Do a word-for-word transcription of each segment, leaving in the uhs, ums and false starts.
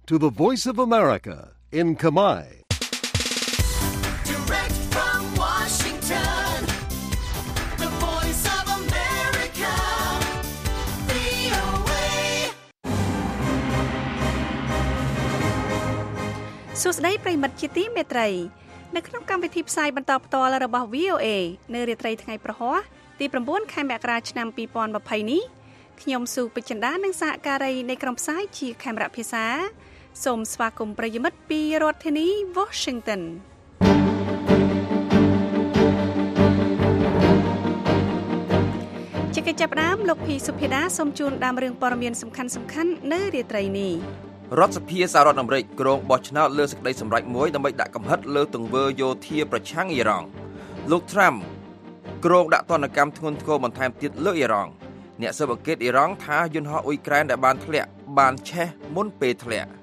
to the Voice of America in Khmer. Direct from Washington, the Voice of America, វី អូ เอសួស្តីប្រិយមិត្តជាទីមេត្រីនៅក្នុងកម្មវិធីផ្សាយបន្តផ្ទាល់របស់ វី អូ เอ នៅរាត្រីថ្ងៃប្រហ័សទី៩ខែមករាឆ្នាំពីរពាន់ម្ភៃនេះខ្ញុំស៊ូពេជ្រចិន្តានិងសហការីនៃក្រុមផ្សាយជាខេមរៈភាសាសូមស្វាគមន៍ប្រិយមិត្តពីរដ្ឋធានី Washington ជាកិច្ចចាប់ផ្ដើមលោកភីសុភាដាសូមជូនដើមរឿងព័ត៌មានសំខាន់ៗនៅរាត្រីនេះរដ្ឋសភាសហរដ្ឋអាមេរិកក្រុងបោះឆ្នោតលើសេចក្តីសម្រេចមួយដើម្បីដាក់កំហិតលើទង្វើយោធាប្រឆាំងអ៊ីរ៉ង់លោក Trump ក្រុងដាក់ទណ្ឌកម្មធ្ងន់ធ្ងរបន្ថែមទៀតលើអ៊ីរ៉ង់អ្នកស៊ើបអង្កេតអ៊ីរ៉ង់ថាយន្តហោះអ៊ុយក្រែនដែលបានធ្លាក់បានឆេះមុនពេលធ្លាក់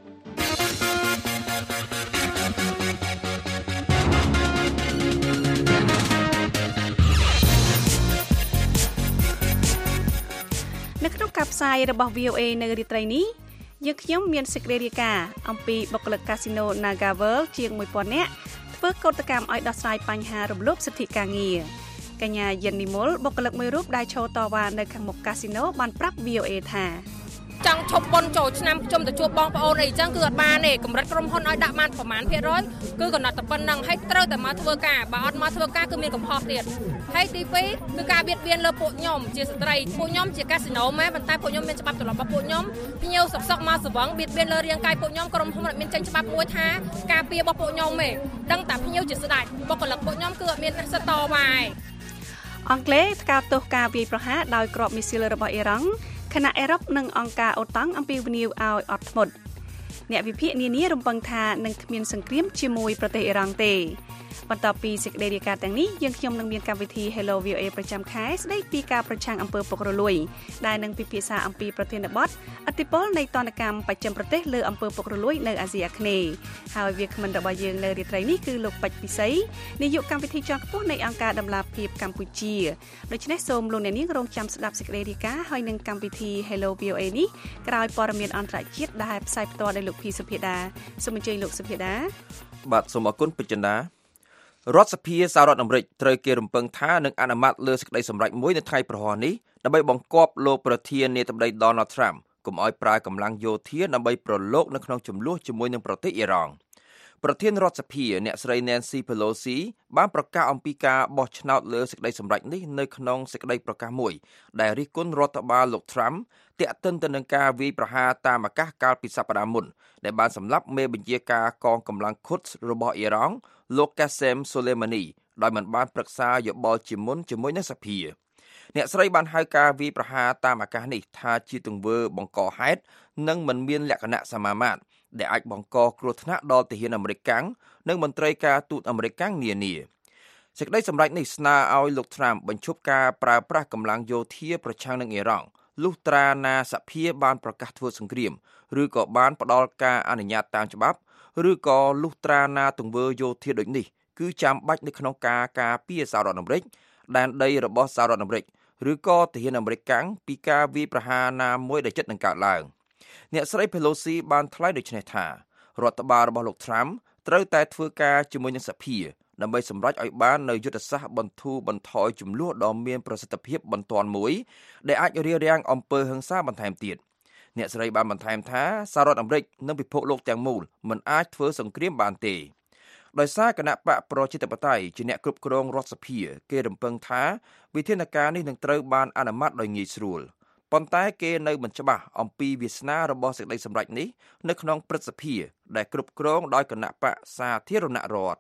នៅក្នុងការផ្សាយរបស់ វី អូ เอ នៅរាត្រីនេះយើងខ្ញុំមានសេចក្តីរាយការណ៍អំពីបុគ្គលិកកាស៊ីណូ Naga World ជាងមួយពាន់នាក់ធ្វើកោតកម្មឲ្យដោះស្រាយបញ្ហារំលោភសិទ្ធិការងារកញ្ញាយិននីមុលបុគ្គលិកមួយរូបដែលឈរតវ៉ានៅខាងមុខកាស៊ីណូបានប្រាប់ វី អូ เอ ថាចង់ឈប់ប៉ុនចូលឆ្នាំខ្ញុំទៅជួបបងប្អូនអីចឹងគឺអត់បានទេកម្រិតក្រុមហ៊ុនឲ្យដាក់បានប្រមាណភាគរយគឺកំណត់តែប៉ុណ្្នឹងហើយត្រូវតែមកធ្វើការបើអត់មកធ្វើការគឺមានកំហុសទៀតហើយទីពីរគឺការបៀតបៀនលើពួកខ្ញុំជាស្ត្រីពួកខ្ញុំជាកាស៊ីណូមែនប៉ុន្តែពួកខ្ញុំមានច្បាប់ទម្លាប់របស់ពួកខ្ញុំភ្ញៀវសុកសុកមកស្វឹងបៀតបៀនលើរាងកាយពួកខ្ញុំក្រុមហ៊ុនអត់មានចេញច្បាប់មួយថាការពាររបស់ពួកខ្ញុំទេដឹងតែភ្ញៀវជាស្ដេចបុគ្គលិកពួកខ្ញុំគឺអត់មានសិទ្ធិតវ៉ាឯងអង់គ្លេសថ្កោលទោសការវាយប្រហារដោយគ្រាប់មីស៊ីលរបស់អ៊ីរ៉ង់ខណៈអឺរ៉ុបនិងអង្គការអូតាំងអំពាវនាវឲ្យអត់ធ្មត់អ្នកវិភាគនានារំពឹងថានឹងគ្មានសង្គ្រាមជាមួយប្រទេសអ៊ីរ៉ង់ទេបន្ទាប់ពីសេចក្តីរាយការណ៍ទាំងនេះយើងខ្ញុំនឹងមានកម្មវិធី Hello វី អូ เอ ប្រចាំខែស្តីពីការប្រឆាំងអំពើពុករលួយដែលនឹងពិភាក្សាអំពីប្រធានបទឥទ្ធិពលនៃទណ្ឌកម្មបច្ចិមប្រទេសលើអំពើពុករលួយនៅអាស៊ីអាគ្នេយ៍ហើយវាគ្មិនរបស់យើងនៅរាត្រីនេះគឺលោកពេជ្រពិសីនាយកកម្មវិធីជាន់ខ្ពស់នៃអង្គការដំឡាភិបកម្ពុជាដូច្នេះសូមលោកអ្នកនាងរងចាំស្ដាប់សេចក្តីរាយការណ៍ហើយនឹងកម្មវិធី Hello វី អូ เอ នេះក្រោយព័ត៌មានអន្តរជាតិដែលផ្សាយផ្ទាល់ដោយលោកភីសុភាដាសូមអញ្ជើញលោកសុភាដាបាទសូមអរគុណពេជ្រចិន្តារដ្ឋសភាសហរដ្ឋអាមេរិកត្រូវគេរំពឹងថានឹងអនុម័តលើសេចក្តីសម្រេចមួយនៅថ្ងៃប្រហ័សនេះដើម្បីបង្គាប់លោកប្រធានាធិបតី Donald Trump កុំឲ្យប្រើកម្លាំងយោធាដើម្បីប្រឡូកនៅក្នុងជម្លោះជាមួយនឹងប្រទេសអ៊ីរ៉ង់ប្រធានរដ្ឋសភាអ្នកស្រី Nancy Pelosi បានប្រកាសអំពីការបោះឆ្នោតលើសេចក្តីសម្រេចនេះនៅក្នុងសេចក្តីប្រកាសមួយដែលរិះគន់រដ្ឋបាលលោក Trump ទាក់ទិនទៅនឹងការវាយប្រហារតាមអាកាសកាលពីសប្តាហ៍មុនដែលបានសម្លាប់មេបញ្ជាការកងកម្លាំង Quds របស់អ៊ីរ៉ង់លោក Qasem Soleimani ដោយមិនបានប្រឹក្សាយោបល់ជាមុនជាមួយនឹងសភាអ្នកស្រីបានហៅការវាយប្រហារតាមអាកាសនេះថាជាទង្វើបង្កហេតុនិងមិនមានលក្ខណៈសមាមាត្រដែលអាចបង្កគ្រោះថ្នាក់ដល់ទាហានអាមេរិកកាំងនិងមន្ត្រីការទូតអាមេរិកកាំងនានាសេចក្តីសម្រេចនេះស្នើឲ្យលោក Trump បញ្ឈប់ការប្រើប្រាស់កម្លាំងយោធាប្រឆាំងនឹងអ៊ីរ៉ង់លុះត្រាណាសភាបានប្រកាសធ្វើសង្គ្រាមឬក៏បានផ្ដល់ការអនុញ្ញាតតាមច្បាប់ឬក៏លុះត្រាណាទង្វើយោធាដូចនេះគឺចាំបាច់នៅក្នុងការការពារសហរដ្ឋអាមេរិកដែនដីរបស់សហរដ្ឋអាមេរិកឬក៏ទាហានអាមេរិកកាំងពីការវាយប្រហារណាមួយដែលជិតនឹងកើតឡើងអ្នកស្រី Pelosi បានថ្លែងដូចនេះថារដ្ឋបាលរបស់លោក Trump ត្រូវតែធ្វើការជាមួយនឹងសភាដើម្បីសម្រេចឲ្យបាននូវយុទ្ធសាស្ត្របន្ធូរបន្ថយជម្លោះដ៏មានប្រសិទ្ធភាពបន្ទាន់មួយដែលអាចរារាំងអំពើហិង្សាបន្ថែមទៀតអ្នកស្រីបានបន្ថែមថាសហរដ្ឋអាមេរិកនិងពិភពលោកទាំងមូលមិនអាចធ្វើសង្គ្រាមបានទេដោយសារគណៈបកប្រជាធិបតេយ្យជាអ្នកគ្រប់គ្រងរដ្ឋសភាគេរំពឹងថាវិធានការនេះនឹងត្រូវបានអនុម័តដោយងាយស្រួលប៉ុន្តែគេនៅមិនច្បាស់អំពីវាសនារបស់សេចក្តីសម្រេចនេះនៅក្នុងព្រឹទ្ធសភាដែលគ្រប់គ្រងដោយគណៈបកសាធារណរដ្ឋ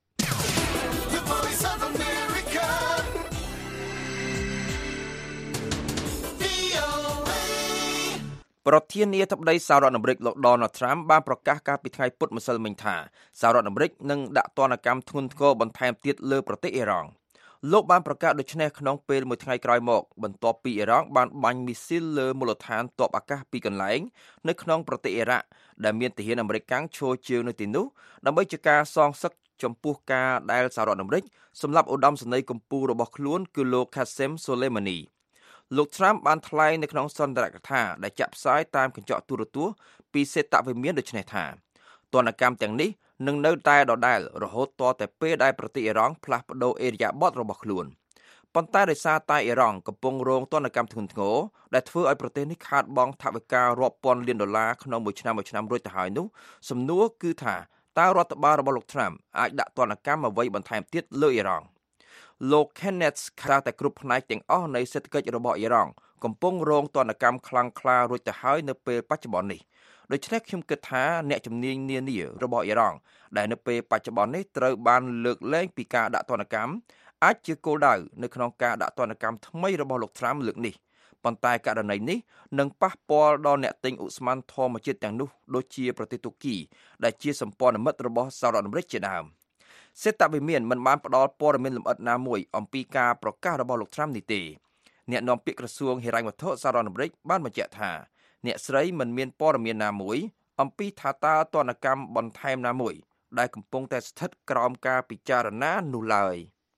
ប្រធានាធិបតីសហរដ្ឋអាមេរិកលោក Donald Trump បានប្រកាសកាលពីថ្ងៃពុធម្សិលមិញថាសហរដ្ឋអាមេរិកនឹងដាក់ទណ្ឌកម្មធ្ងន់ធ្ងរបន្ថែមទៀតលើប្រទេសអ៊ីរ៉ង់លោកបានប្រកាសដូចនេះក្នុងពេលមួយថ្ងៃក្រោយមកបន្ទាប់ពីអ៊ីរ៉ង់បានបាញ់មីស៊ីលលើមូលដ្ឋានទ័ពអាកាសពីរកន្លែងនៅក្នុងប្រទេសអ៊ីរ៉ាក់ដែលមានទាហានអាមេរិកកាំងឈរជើងនៅទីនោះដើម្បីជាការសងសឹកចំពោះការដែលសហរដ្ឋអាមេរិកសម្លាប់ឧត្តមសេនីយ៍កំពូលរបស់ខ្លួនគឺលោក Qasem Soleimani លោក Trump បានថ្លែងនៅក្នុងសន្ទរកថាដែលចាក់ផ្សាយតាមកញ្ចក់ទូរទស្សន៍ពីសេតវិមានដូចនេះថាទណ្ឌកម្មទាំងនេះនឹងនៅតែដដែលរហូតទាល់តែពេលដែលប្រទេសអ៊ីរ៉ង់ផ្លាស់ប្តូរអេរយាប័តរបស់ខ្លួនប៉ុន្តែដោយសារតែអ៊ីរ៉ង់កំពុងរងទណ្ឌកម្មធ្ងន់ធ្ងរដែលធ្វើឲ្យប្រទេសនេះខាតបង់ថវិការាប់ពាន់លានដុល្លារក្នុងមួយឆ្នាំមួយឆ្នាំរួចទៅហើយនោះសំណួរគឺថាតើរដ្ឋបាលរបស់លោក Trump អាចដាក់ទណ្ឌកម្មអ្វីបន្ថែមទៀតលើអ៊ីរ៉ង់លោក Kenneth ថាតែគ្រប់ផ្នែកទាំងអស់នៃសេដ្ឋកិច្ចរបស់អ៊ីរ៉ង់កំពុងរងទណ្ឌកម្មខ្លាំងក្លារួចទៅហើយនៅពេលបច្ចុប្បន្ននេះដូច្នេះខ្ញុំគិតថាអ្នកជំនាញនានារបស់អ៊ីរ៉ង់ដែលនៅពេលបច្ចុប្បន្ននេះត្រូវបានលើកលែងពីការដាក់ទណ្ឌកម្មអាចជាគោលដៅនៅក្នុងការដាក់ទណ្ឌកម្មថ្មីរបស់លោក Trump លើកនេះប៉ុន្តែករណីនេះនឹងប៉ះពាល់ដល់អ្នកទិញឧស្ម័នធម្មជាតិទាំងនោះដូចជាប្រទេសទូគីដែលជាសម្ព័ន្ធមិត្តរបស់សហរដ្ឋអាមេរិកជាដើមសេតវិមានមិនបានផ្ដល់ព័ត៌មានលម្អិតណាមួយអំពីការប្រកាសរបស់លោក Trump នេះទេអ្នកនាំពាក្យក្រសួងហិរញ្ញវត្ថុសហរដ្ឋអាមេរិកបានបញ្ជាក់ថាអ្នកស្រីមិនមានព័ត៌មានណាមួយអំពីថាតើទណ្ឌកម្មបន្ថែមណាមួយដែលកំពុងតែស្ថិតក្រោមការពិចារណានោះឡើយ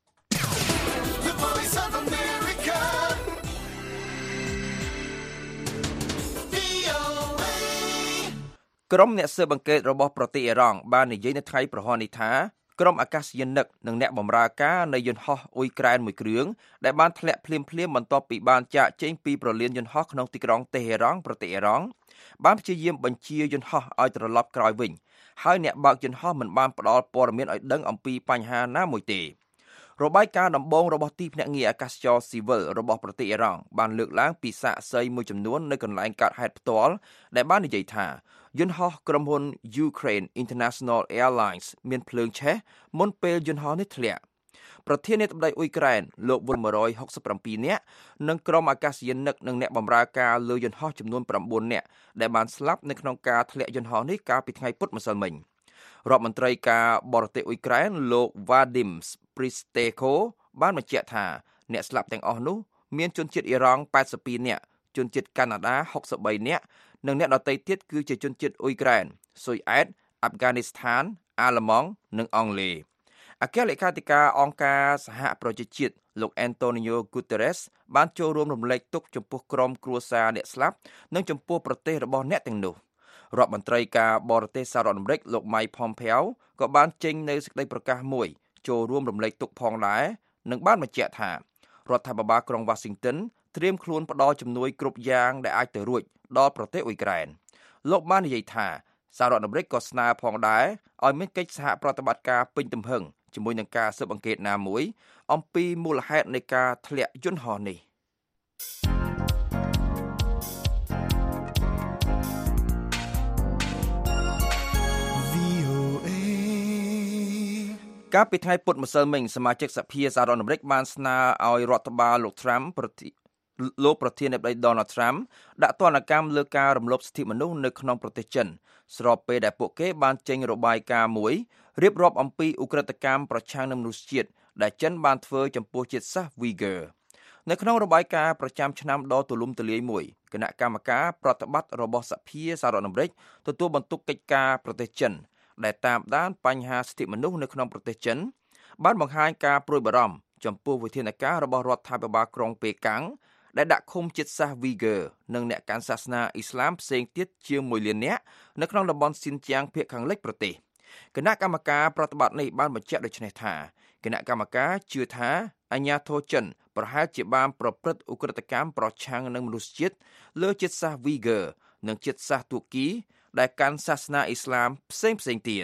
ក្រុមអ្នកស៊ើបអង្កេតរបស់ប្រទេសអ៊ីរ៉ង់បាននិយាយនៅថ្ងៃប្រហ័ននេះថាក្រុមអាកាសយានិកនិងអ្នកបម្រើការនៃយន្តហោះអ៊ុយក្រែនមួយគ្រឿងដែលបានធ្លាក់ភ្លាមៗបន្ទាប់ពីបានចាកចេញពីប្រលានយន្តហោះក្នុងទីក្រុងតេហេរ៉ង់ប្រទេសអ៊ីរ៉ង់បានព្យាយាមបញ្ជាយន្តហោះឲ្យត្រឡប់ក្រោយវិញហើយអ្នកបើកយន្តហោះមិនបានផ្ដល់ព័ត៌មានឲ្យដឹងអំពីបញ្ហាណាមួយទេរបាយការណ៍ដំបូងរបស់ទីភ្នាក់ងារអាកាសចរស៊ីវិលរបស់ប្រទេសអ៊ីរ៉ង់បានលើកឡើងពីសាកសីមួយចំនួននៅកន្លែងកើតហេតុផ្ទាល់ដែលបាននិយាយថាយន្តហោះក្រុមហ៊ុន Ukraine International Airlines មានភ្លើងឆេះមុនពេលយន្តហោះនេះធ្លាក់ប្រធានាធិបតីអ៊ុយក្រែនលោក Volodymyr Zelensky một trăm sáu mươi bảy នាក់និងក្រុមអាកាសយានិកនិងអ្នកបម្រើការលើយន្តហោះចំនួនnineនាក់ដែលបានស្លាប់នៅក្នុងការធ្លាក់យន្តហោះនេះកាលពីថ្ងៃពុធម្សិលមិញរដ្ឋមន្ត្រីការបរទេសអ៊ុយក្រែនលោក Vadim Pristeko បានបញ្ជាក់ថាអ្នកស្លាប់ទាំងអស់នោះមានជនជាតិអ៊ីរ៉ង់eighty-twoនាក់ជនជាតិកាណាដាsixty-threeនាក់និងអ្នកដទៃទៀតគឺជាជនជាតិអ៊ុយក្រែនស៊ុយអែតអាហ្វហ្គានីស្ថានអាល្លឺម៉ង់និងអង់គ្លេសអគ្គលេខាធិការអង្គការសហប្រជាជាតិលោក Antonio Guterres បានចូលរួមរំលែកទុក្ខចំពោះក្រុមគ្រួសារអ្នកស្លាប់និងចំពោះប្រទេសរបស់អ្នកទាំងនោះរដ្ឋមន្ត្រីការបរទេសសហរដ្ឋអាមេរិកលោក Mike Pompeo ក៏បានចេញនូវសេចក្តីប្រកាសមួយចូលរួមរំលែកទុក្ខផងដែរនិងបានបញ្ជាក់ថារដ្ឋាភិបាលក្រុង Washington ត្រៀមខ្លួនផ្ដល់ជំនួយគ្រប់យ៉ាងដែលអាចទៅរួចដល់ប្រទេសអ៊ុយក្រែនលោកបាននិយាយថាសហរដ្ឋអាមេរិកក៏ស្នើផងដែរឲ្យមានកិច្ចសហប្រតិបត្តិការពេញទំហឹងជាមួយនឹងការស៊ើបអង្កេតណាមួយអំពីមូលហេតុនៃការធ្លាក់យន្តហោះនេះកាលពីថ្ងៃពុធម្សិលមិញសមាជិកសភាសហរដ្ឋអាមេរិកបានស្នើឲ្យរដ្ឋបាលលោក Trump ប្រតិលោកប្រធានាធិបតី Donald Trump ដាក់ទណ្ឌកម្មលើការរំលោភសិទ្ធិមនុស្សនៅក្នុងប្រទេសចិនស្របពេលដែលពួកគេបានចេញរបាយការណ៍មួយរៀបរាប់អំពីឧក្រិដ្ឋកម្មប្រឆាំងនឹងមនុស្សជាតិដែលចិនបានធ្វើចំពោះជាតិសាសន៍ Uyghur នៅក្នុងរបាយការណ៍ប្រចាំឆ្នាំដ៏ទូលំទូលាយមួយគណៈកម្មការប្រតិបត្តិរបស់សភាសហរដ្ឋអាមេរិកទទួលបន្ទុកកិច្ចការប្រទេសចិនដែលតាមដានបញ្ហាសិទ្ធិមនុស្សនៅក្នុងប្រទេសចិនបានបង្ហាញការព្រួយបារម្ភចំពោះវិធានការរបស់រដ្ឋាភិបាលក្រុងប៉េកាំងដែលដាក់ឃុំជាតិសាសន៍ Uyghur និងអ្នកកាន់សាសនាអ៊ីស្លាមផ្សេងទៀតជាងoneលាននាក់នៅក្នុងតំបន់ស៊ីនជាងភាគខាងលិចប្រទេសគណៈកម្មការប្រតិបត្តិនេះបានបញ្ជាក់ដូចនេះថាគណៈកម្មការជឿថាអាញាធរចិនប្រហែលជាបានប្រព្រឹត្តឧក្រិដ្ឋកម្មប្រឆាំងនឹងមនុស្សជាតិលើជាតិសាសន៍ Uyghur និងជាតិសាសន៍ទូគីដែលកាន់សាសនាអ៊ីស្លាមផ្សេងផ្សេងទៀត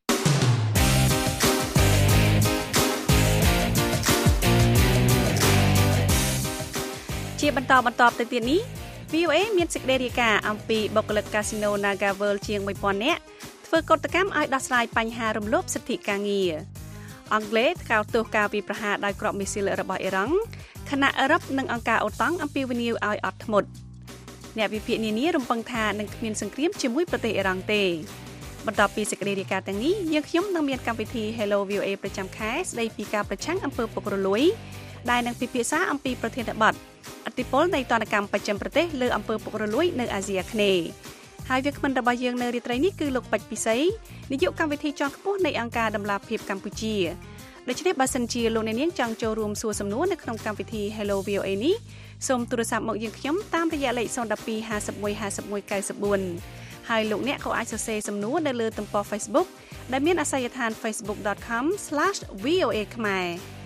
ជាបន្តបន្តទៅទៀតនេះ វី អូ អេ មានសេចក្តីរាយការណ៍អំពីបុគ្គលិកកាស៊ីណូ Naga World ជាងone thousandនាក់ធ្វើកតកម្មឲ្យដោះស្រាយបញ្ហារំលោភសិទ្ធិការងារអង់គ្លេសថ្កោលទោសការវាយប្រហារដោយគ្រាប់មីស៊ីលរបស់អ៊ីរ៉ង់ខណៈអឺរ៉ុបនិងអង្គការអូតាំងអំពាវនាវឲ្យអត់ធ្មត់អ្នកវិភាគនានារំពឹងថានឹងគ្មានសង្គ្រាមជាមួយប្រទេសអ៊ីរ៉ង់ទេបន្ទាប់ពីសេចក្តីរាយការណ៍ទាំងនេះយើងខ្ញុំនឹងមានកម្មវិធី Hello វី អូ អេ ប្រចាំខែស្ដីពីការប្រឆាំងអំពើពុករលួយដែលនឹងពិភាក្សាអំពីប្រធានបទឥទ្ធិពលនៃទណ្ឌកម្មបច្ចិមប្រទេសលើអំពើពុករលួយនៅអាស៊ីអាគ្នេយ៍ហើយវាគ្មិនរបស់យើងនៅរាត្រីនេះគឺលោកពេជ្រពិសីនាយកកម្មវិធីជាន់ខ្ពស់នៃអង្គការដំឡាភិបកម្ពុជាដូច្នេះបើសិនជាលោកអ្នកនាងចង់ចូលរួមសួរសំណួរនៅក្នុងកម្មវិធី Hello វី អូ เอ នេះសូមទូរស័ព្ទមកយើងខ្ញុំតាមរយៈលេខzero one two five one five one nine fourហើយលោកអ្នកក៏អាចសរសេរសំណួរនៅលើទំព័រ Facebook ដែលមានអាសយដ្ឋាន facebook dot com slash v o a ខ្មែរ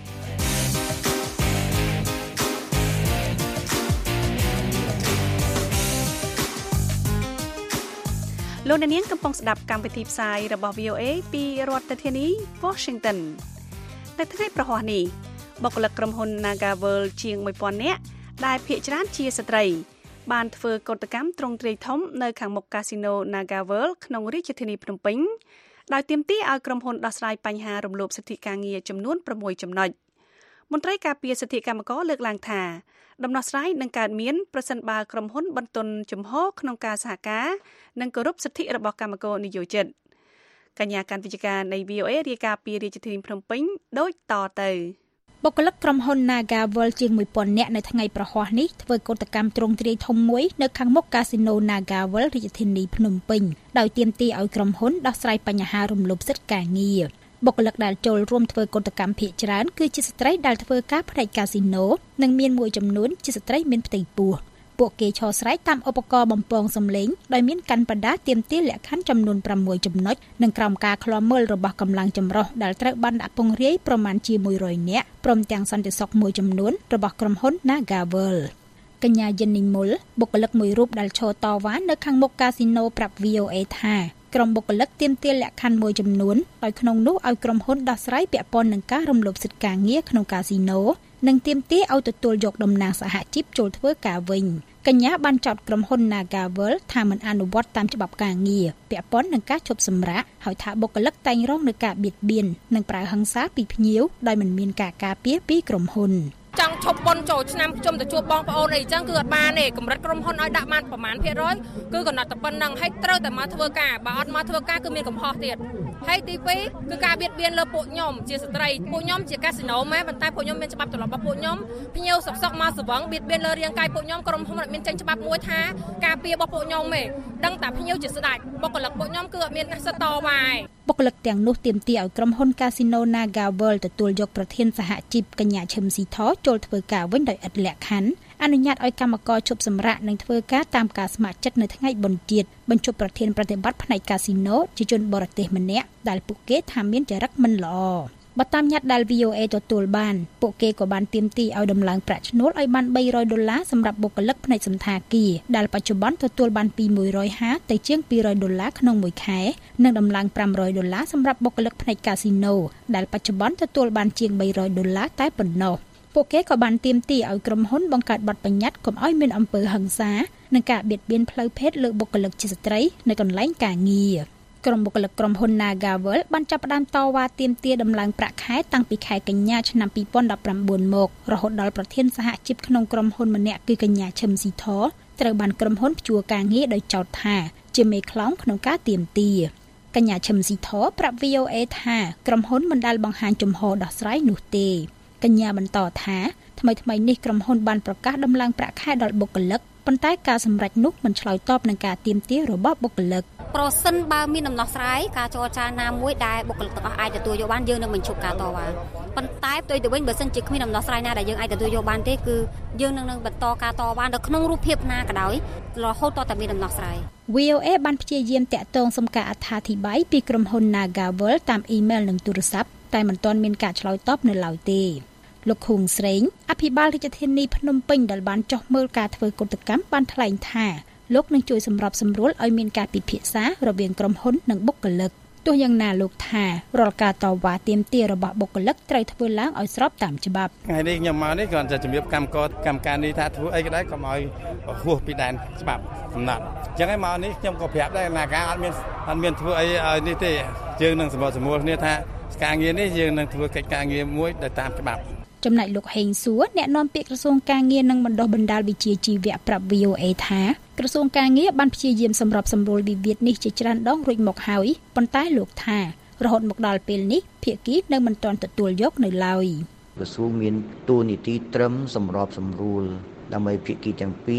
លោកអ្នកនាងកំពុងស្ដាប់កម្មវិធីផ្សាយរបស់ វី អូ เอ ពីរដ្ឋធានី Washington នៅថ្ងៃប្រហ័សនេះបុគ្គលិកក្រុមហ៊ុន Nagavel ជាងone thousandនាក់ដែលភាគច្រើនជាស្ត្រីបានធ្វើកតកម្មទ្រង់ទ្រាយធំនៅខាងមុខកាស៊ីណូ Nagavel ក្នុងរាជធានីភ្នំពេញដោយទាមទារឲ្យក្រុមហ៊ុនដោះស្រាយបញ្ហារំលោភសិទ្ធិការងារចំនួនsixចំណុចមន្ត្រីការពារសិទ្ធិកម្មករលើកឡើងថាដំណោះស្រាយនឹងកើតមានប្រសិនបើក្រុមហ៊ុនបន្ទន់ជំហរក្នុងការសហការនិងគោរពសិទ្ធិរបស់កម្មករនិយោជិតកញ្ញាកាន់វិទ្យការនៃ វី អូ เอ រាយការណ៍ពីរាជធានីភ្នំពេញដូចតទៅបុគ្គលិកក្រុមហ៊ុន Nagavel ជាងone thousandនាក់នៅថ្ងៃប្រហ័សនេះធ្វើកតកម្មទ្រង់ទ្រាយធំមួយនៅខាងមុខកាស៊ីណូ Nagavel រាជធានីភ្នំពេញដោយទាមទារឲ្យក្រុមហ៊ុនដោះស្រាយបញ្ហារំលោភសិទ្ធិការងារបុគ្គលិកដែលចូលរួមធ្វើកតកម្មភាគច្រើនគឺជាស្ត្រីដែលធ្វើការផ្នែកកាស៊ីណូនិងមានមួយចំនួនជាស្ត្រីមានផ្ទៃពោះពួកគេឈរស្រែកតាមឧបករណ៍បំពងសំឡេងដោយមានកាន់បដាទាមទារលក្ខខណ្ឌចំនួនsixចំណុចនិងក្រោមការឃ្លាំមើលរបស់កម្លាំងចម្រុះដែលត្រូវបានដាក់ពង្រាយប្រមាណជាone hundredនាក់ព្រមទាំងសន្តិសុខមួយចំនួនរបស់ក្រុមហ៊ុន Nagavel កញ្ញាយិននីមុលបុគ្គលិកមួយរូបដែលឈរតវ៉ានៅខាងមុខកាស៊ីណូប្រាប់ វី អូ เอ ថាក្រុមបុគ្គលិកទាមទារលក្ខខណ្ឌមួយចំនួនដោយក្នុងនោះឲ្យក្រុមហ៊ុនដោះស្រាយពាក់ព័ន្ធនឹងការរំលោភសិទ្ធិការងារក្នុងកាស៊ីណូនិងទាមទារឲ្យទទួលយកតំណែងសហជីពចូលធ្វើការវិញកញ្ញាបានចោទក្រុមហ៊ុន Nagavel ថាមិនអនុវត្តតាមច្បាប់ការងារពាក់ព័ន្ធនឹងការឈប់សម្រាកហើយថាបុគ្គលិកតែងរងនឹងការបៀតបៀននិងប្រើហិង្សាពីភ្ញៀវដោយមិនមានការការពារពីក្រុមហ៊ុនចង់ឈប់បនចូលឆ្នាំខ្ញុំទៅជួបបងប្អូនអីចឹងគឺអត់បានទេកម្រិតក្រុមហ៊ុនឲ្យដាក់បានប្រមាណភាគរយគឺកំណត់តែប៉ុណ្្នឹងហើយត្រូវតែមកធ្វើការបើអត់មកធ្វើការគឺមានកំហុសទៀតហើយទីពីរគឺការបៀតបៀនលើពួកខ្ញុំជាស្ត្រីពួកខ្ញុំជាកាស៊ីណូម៉ែប៉ុន្តែពួកខ្ញុំមានច្បាប់ទម្លាប់របស់ពួកខ្ញុំភ្ញៀវសុកសុកមកស្វឹងបៀតបៀនលើរាងកាយពួកខ្ញុំក្រុមហ៊ុនអត់មានចេញច្បាប់មួយថាការពាររបស់ពួកខ្ញុំទេដឹងតែភ្ញៀវជាស្ដេចបុគ្គលិកពួកខ្ញុំគឺអត់មានសិទ្ធិតវ៉ាឯងបុគ្គលិកទាំងនោះទាមទារឲ្យក្រុមហ៊ុនកាស៊ីណូ Nagavel ទទួលយកប្រធានសហជីពកញ្ញាឈឹមស៊ីថចូលធ្វើការវិញដោយឥតលក្ខខណ្ឌអនុញ្ញាតឲ្យកម្មករឈប់សម្រាកនិងធ្វើការតាមការស្ម័គ្រចិត្តនៅថ្ងៃបុណ្យជាតិបញ្ចុះប្រធានប្រតិបត្តិផ្នែកកាស៊ីណូជាជនបរទេសម្នាក់ដែលពួកគេថាមានចរិតមិនល្អបើតាមញត្តិដែល វី អូ เอ ទទួលបានពួកគេក៏បានទាមទារឲ្យដំឡើងប្រាក់ឈ្នួលឲ្យបានthree hundredដុល្លារសម្រាប់បុគ្គលិកផ្នែកសន្តាគារដែលបច្ចុប្បន្នទទួលបានពីone hundred fiftyទៅជាងtwo hundredដុល្លារក្នុងមួយខែនិងដំឡើងfive hundredដុល្លារសម្រាប់បុគ្គលិកផ្នែកកាស៊ីណូដែលបច្ចុប្បន្នទទួលបានជាងthree hundredដុល្លារតែប៉ុណ្ណោះពួកគេក៏បានទាមទារឲ្យក្រុមហ៊ុនបង្កើតបទបញ្ញត្តិកុំឲ្យមានអំពើហិង្សានិងការបៀតបៀនផ្លូវភេទលើបុគ្គលិកជាស្ត្រីនៅកន្លែងការងារក្រុមបុគ្គលិកក្រុមហ៊ុន Nagavel បានចាប់ផ្ដើមតវ៉ាទាមទារដំឡើងប្រាក់ខែតាំងពីខែកញ្ញាឆ្នាំtwo thousand nineteenមករហូតដល់ប្រធានសហជីពក្នុងក្រុមហ៊ុនម្នាក់គឺកញ្ញាឈឹមស៊ីថត្រូវបានក្រុមហ៊ុនព្យួរការងារដោយចោទថាជាមេខ្លោងក្នុងការទាមទារកញ្ញាឈឹមស៊ីថប្រាប់ វី អូ เอ ថាក្រុមហ៊ុនមិនដែលបង្ហាញជំហរដោះស្រាយនោះទេកញ្ញាបន្តថាថ្មីថ្មីនេះក្រុមហ៊ុនបានប្រកាសដំឡើងប្រាក់ខែដល់បុគ្គលិកប៉ុន្តែការសម្រេចនោះមិនឆ្លើយតបនឹងការទាមទាររបស់បុគ្គលិកប្រសិនបើមានដំណោះស្រាយការចរចាណាមួយដែលបុគ្គលិកទាំងអស់អាចទទួលយកបានយើងនឹងបញ្ឈប់ការតវ៉ាប៉ុន្តែផ្ទុយទៅវិញបើសិនជាគ្មានដំណោះស្រាយណាដែលយើងអាចទទួលយកបានទេគឺយើងនឹងនឹងបន្តការតវ៉ានៅក្នុងរូបភាពណាក៏ដោយរហូតតតែមានដំណោះស្រាយវី អូ เอ បានព្យាយាមតាក់ទងសុំការអត្ថាធិប្បាយពីក្រុមហ៊ុន Nagavel តាមអ៊ីមែលនិងទូរស័ព្ទតែមិនទាន់មានការឆ្លើយតបនៅឡើយទេលោកខួងស្រេងអភិបាលរាជធានីភ្នំពេញដែលបានចុះមើលការធ្វើកតកម្មបានថ្លែងថាលោកនឹងជួយសម្របសម្រួលឲ្យមានការពិភាក្សារវាងក្រុមហ៊ុននិងបុគ្គលិកទោះយ៉ាងណាលោកថារាល់ការតវ៉ាទាមទាររបស់បុគ្គលិកត្រូវធ្វើឡើងឲ្យស្របតាមច្បាប់ថ្ងៃនេះខ្ញុំមកនេះគ្រាន់តែជំរាបកម្មករកម្មការនេះថាធ្វើអីក៏ដោយកុំឲ្យហួសពីដែនច្បាប់កំណត់អញ្ចឹងហើយមកនេះខ្ញុំក៏ប្រាប់ដែរណាការអត់មានអត់មានធ្វើអីឲ្យនេះទេយើងនឹងសម្របសម្រួលគ្នាថាការងារនេះយើងនឹងធ្វើកិច្ចការងារមួយដោយតាមច្បាប់ចំណែកលោកហេងសួរអ្នកនាំពាក្យក្រសួងការងារនិងបណ្ដុះបណ្ដាលវិជ្ជាជីវៈប្រាប់ វី អូ เอ ថាក្រសួងការងារបានព្យាយាមសម្របសម្រួលវិវាទនេះជាច្រើនដងរួចមកហើយប៉ុន្តែលោកថារហូតមកដល់ពេលនេះភាគីនៅមិនទាន់ទទួលយកនៅឡើយក្រសួងមានតួនាទីត្រឹមសម្របសម្រួលដើម្បីភាគីទាំងពីរ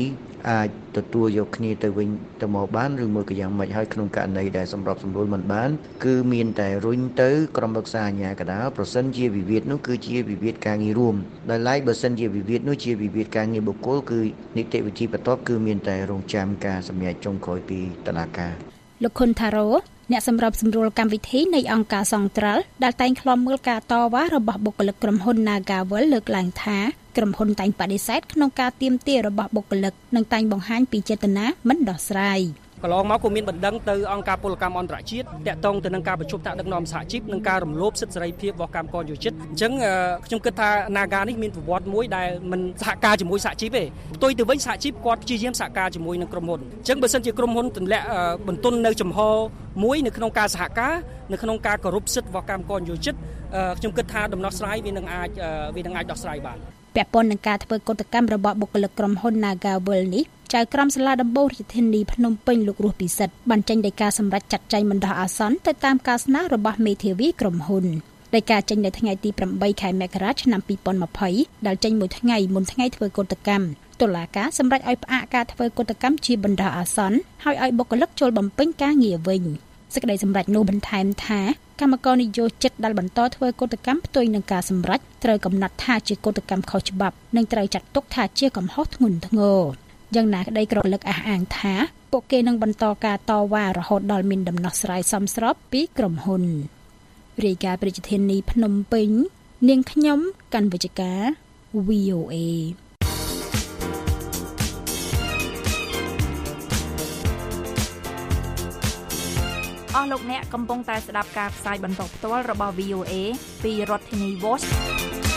អាចទទួលយកគ្នាទៅវិញទៅមកបានឬមួយក៏យ៉ាងម៉េចហើយក្នុងករណីដែលសម្របសម្រួលមិនបានគឺមានតែរុញទៅក្រុមប្រឹក្សាអាជ្ញាកណ្ដាលប្រសិនជាវិវាទនោះគឺជាវិវាទការងាររួមដោយឡែកបើសិនជាវិវាទនោះជាវិវាទការងារបុគ្គលគឺនីតិវិធីបន្ទាប់គឺមានតែរងចាំការសម្រេចចុងក្រោយពីតុលាការលោកខុនថារ៉ូអ្នកសម្របសម្រួលកម្មវិធីនៃអង្គការសង្ត្រាល់ដែលតែងឃ្លាំមើលការតវ៉ារបស់បុគ្គលិកក្រុមហ៊ុន Nagawal លើកឡើងថាក្រុមហ៊ុនតែងបដិសេធក្នុងការទាមទាររបស់បុគ្គលិកនិងតែងបង្ហាញពីចេតនាមិនដោះស្រាយកន្លងមកក៏មានបណ្ដឹងទៅអង្គការពលកម្មអន្តរជាតិតាក់ទងទៅនឹងការប្រជុំថ្នាក់ដឹកនាំសហជីពនិងការរំលោភសិទ្ធិសេរីភាពរបស់កម្មករយោជិតអញ្ចឹងខ្ញុំគិតថា Naga នេះមានប្រវត្តិមួយដែលមិនសហការជាមួយសហជីពទេផ្ទុយទៅវិញសហជីពគាត់ព្យាយាមសហការជាមួយនឹងក្រុមហ៊ុនអញ្ចឹងបើសិនជាក្រុមហ៊ុនទម្លាក់បន្ទន់នៅចំហមួយនៅក្នុងការសហការនៅក្នុងការគោរពសិទ្ធិរបស់កម្មករយោជិតខ្ញុំគិតថាដំណោះស្រាយវានឹងអាចវានឹងអាចដោះស្រាយបានពាក់ព័ន្ធនឹងការធ្វើកតកម្មរបស់បុគ្គលិកក្រុមហ៊ុន Nagawal នេះចៅក្រមសាលាដំបូងរាជធានីភ្នំពេញលោករស់ពិសិដ្ឋបានចេញដីកាសម្រេចចាត់ចែងបណ្ដោះអាសន្នទៅតាមការស្នើរបស់មេធាវីក្រុមហ៊ុនដីកាចេញនៅថ្ងៃទីប្រាំបីខែមករាឆ្នាំពីរពាន់ម្ភៃដែលចេញមួយថ្ងៃមុនថ្ងៃធ្វើកតកម្មតុលាការសម្រេចឲ្យផ្អាកការធ្វើកតកម្មជាបណ្ដោះអាសន្នហើយឲ្យបុគ្គលិកចូលបំពេញការងារវិញសេចក្តីសម្រេចនោះបន្ថែមថាកម្មករនិយោជិតដែលបន្តធ្វើកតកម្មផ្ទុយនឹងការសម្រេចត្រូវកំណត់ថាជាកតកម្មខុសច្បាប់និងត្រូវចាត់ទុកថាជាកំហុសធ្ងន់ធ្ងរយ៉ាងណាក្តីក្រលឹកអះអាងថាពួកគេនឹងបន្តការតវ៉ារហូតដល់មានដំណោះស្រាយសមស្របពីក្រុមហ៊ុនរាយការណ៍ប្រជាធានីភ្នំពេញនាងខ្ញុំកណ្ឌវិជ្ជការ វី អូ เอអស់លោកអ្នកកំពុងតែស្ដាប់ការផ្សាយបន្តផ្ទាល់របស់ វី អូ เอ ពីរដ្ឋធានី Washington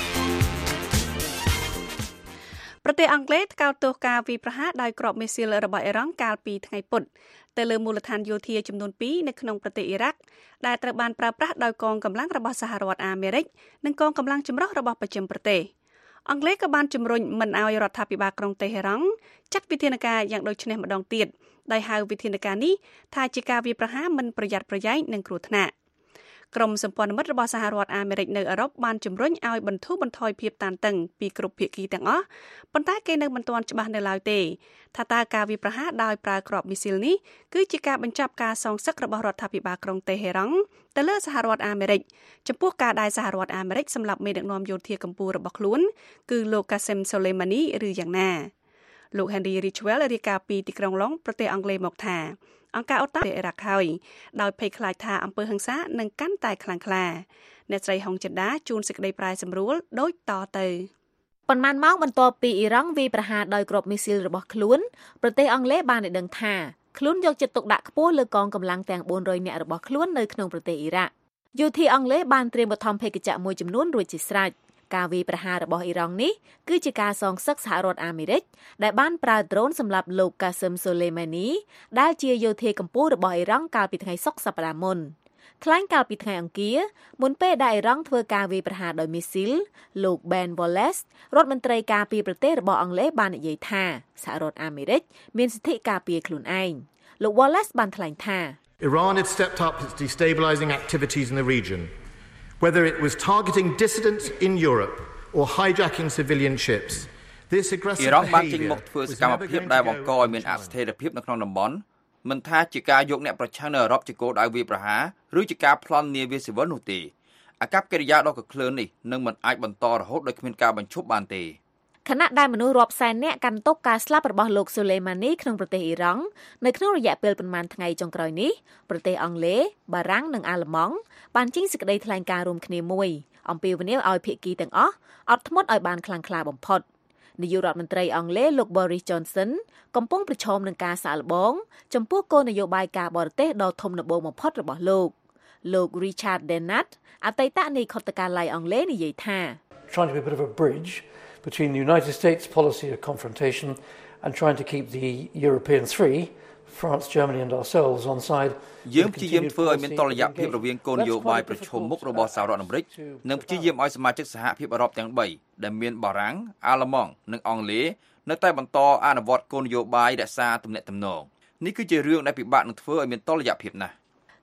ប្រទេសអង់គ្លេសថ្កោលទោសការវាយប្រហារដោយគ្រាប់មីស៊ីលរបស់អ៊ីរ៉ង់កាលពីថ្ងៃពុធទៅលើមូលដ្ឋានយោធាចំនួនពីរនៅក្នុងប្រទេសអ៊ីរ៉ាក់ដែលត្រូវបានប្រើប្រាស់ដោយកងកម្លាំងរបស់សហរដ្ឋអាមេរិកនិងកងកម្លាំងចម្រុះរបស់បស្ចិមប្រទេសអង់គ្លេសក៏បានជំរុញមិនឲ្យរដ្ឋាភិបាលក្រុងតេហេរ៉ង់ចាត់វិធានការយ៉ាងដូចនេះម្ដងទៀតដោយហៅវិធានការនេះថាជាការវាយប្រហារមិនប្រយ័ត្នប្រយែងនិងគ្រោះថ្នាក់ក្រុមសម្ព័ន្ធមិត្តរបស់សហរដ្ឋអាមេរិកនៅអឺរ៉ុបបានជំរុញឲ្យបន្ធូរបន្ថយភាពតានតឹងពីគ្រប់ភាគីទាំងអស់ប៉ុន្តែគេនៅមិនទាន់ច្បាស់នៅឡើយទេថាតើការវាយប្រហារដោយប្រើគ្រាប់មីស៊ីលនេះគឺជាការបញ្ចប់ការសងសឹករបស់រដ្ឋាភិបាលក្រុងតេហេរ៉ង់ទៅលើសហរដ្ឋអាមេរិកចំពោះការដែលសហរដ្ឋអាមេរិកសម្លាប់មេដឹកនាំយោធាកម្ពុជារបស់ខ្លួនគឺលោក Qasem Soleimani ឬយ៉ាងណាលោក Henry Ridgwell រាយការណ៍ពីទីក្រុងឡុងប្រទេសអង់គ្លេសមកថាអង្គការអូតាអ៊ីរ៉ាក់ហើយដោយភ័យខ្លាចថាអំពើហិង្សានឹងកាន់តែខ្លាំងក្លាអ្នកស្រីហុងចិន្តាជួនសេចក្តីប្រែសម្រួលដូចតទៅប៉ុន្មានម៉ោងបន្ទាប់ពីអ៊ីរ៉ង់វាយប្រហារដោយគ្រាប់មីស៊ីលរបស់ខ្លួនប្រទេសអង់គ្លេសបានដឹងថាខ្លួនយកចិត្តទុកដាក់ខ្ពស់លើកងកម្លាំងទាំងបួនរយនាក់របស់ខ្លួននៅក្នុងប្រទេសអ៊ីរ៉ាក់យោធាអង់គ្លេសបានត្រៀមបឋមភេកជ្ជៈមួយចំនួនរួចជាស្រេចការវាយប្រហាររបស់អ៊ីរ៉ង់នេះគឺជាការសងសឹកសហរដ្ឋអាមេរិកដែលបានប្រើដ្រូនសម្រាប់លោក Qasem Soleimani ដែលជាយោធាកម្ពុជារបស់អ៊ីរ៉ង់កាលពីថ្ងៃសុក្រសប្តាហ៍មុនថ្លែងកាលពីថ្ងៃអង្គារមុនពេលដែលអ៊ីរ៉ង់ធ្វើការវាយប្រហារដោយមីស៊ីលលោក Ben Wallace រដ្ឋមន្ត្រីការពារប្រទេសរបស់អង់គ្លេសបាននិយាយថាសហរដ្ឋអាមេរិកមានសិទ្ធិការពារខ្លួនឯងលោក Wallace បានថ្លែងថា Iran had stepped up its destabilizing activities in the region.Whether it was targeting dissidents in Europe or hijacking civilian ships, this aggressive behavior អ៊ីរ៉ង់បានចេញមកធ្វើសកម្មភាពដែលបង្កឲ្យមានអស្ថិរភាពនៅក្នុងតំបន់មិនថាជាការយកអ្នកប្រឆាំងនៅអឺរ៉ុបជាគោលដៅវាយប្រហារឬជាការប្លន់នាវាស៊ីវិលនោះទេអាកប្បកិរិយាដ៏កក្លឿននេះនឹងមិនអាចបន្តរហូតដោយគ្មានការបញ្ឈប់បានទេខណៈដែលមនុស្សរាប់សែននាក់កាន់ទុក្ខការស្លាប់របស់លោក Soleimani ក្នុងប្រទេសអ៊ីរ៉ង់នៅក្នុងរយៈពេលប្រមាណថ្ងៃចុងក្រោយនេះប្រទេសអង់គ្លេសបារាំងនិងអាល្លឺម៉ង់បានចេញសេចក្តីថ្លែងការណ៍រួមគ្នាមួយអំពាវនាវឲ្យភាគីទាំងអស់អត់ធ្មត់ឲ្យបានខ្លាំងក្លាបំផុតនាយករដ្ឋមន្ត្រីអង់គ្លេសលោក Boris Johnson កំពុងប្រឈមនឹងការសាកល្បងចំពោះគោលនយោបាយការបរទេសដ៏ធំល្បូងបំផុតរបស់លោកលោក Richard Dennett អតីតនាយកដ្ឋានកាល័យអង់គ្លេសនិយាយថា Trying to be a bit of a bridge between the United States policy of confrontation and trying to keep the Europeans free, France, Germany and ourselves on side. យើងព្យាយាមធ្វើឲ្យមានតុល្យភាពរវាងគោលនយោបាយប្រឈមមុខរបស់សហរដ្ឋអាមេរិកនិងព្យាយាមឲ្យសមាជិកសហភាពអឺរ៉ុបទាំងបីដែលមានបារាំងអាល្លឺម៉ង់និងអង់គ្លេសនៅតែបន្តអនុវត្តគោលនយោបាយរក្សាទំនាក់ទំនងនេះគឺជារឿងដែលពិបាកនឹងធ្វើឲ្យមានតុល្យភាពណាស់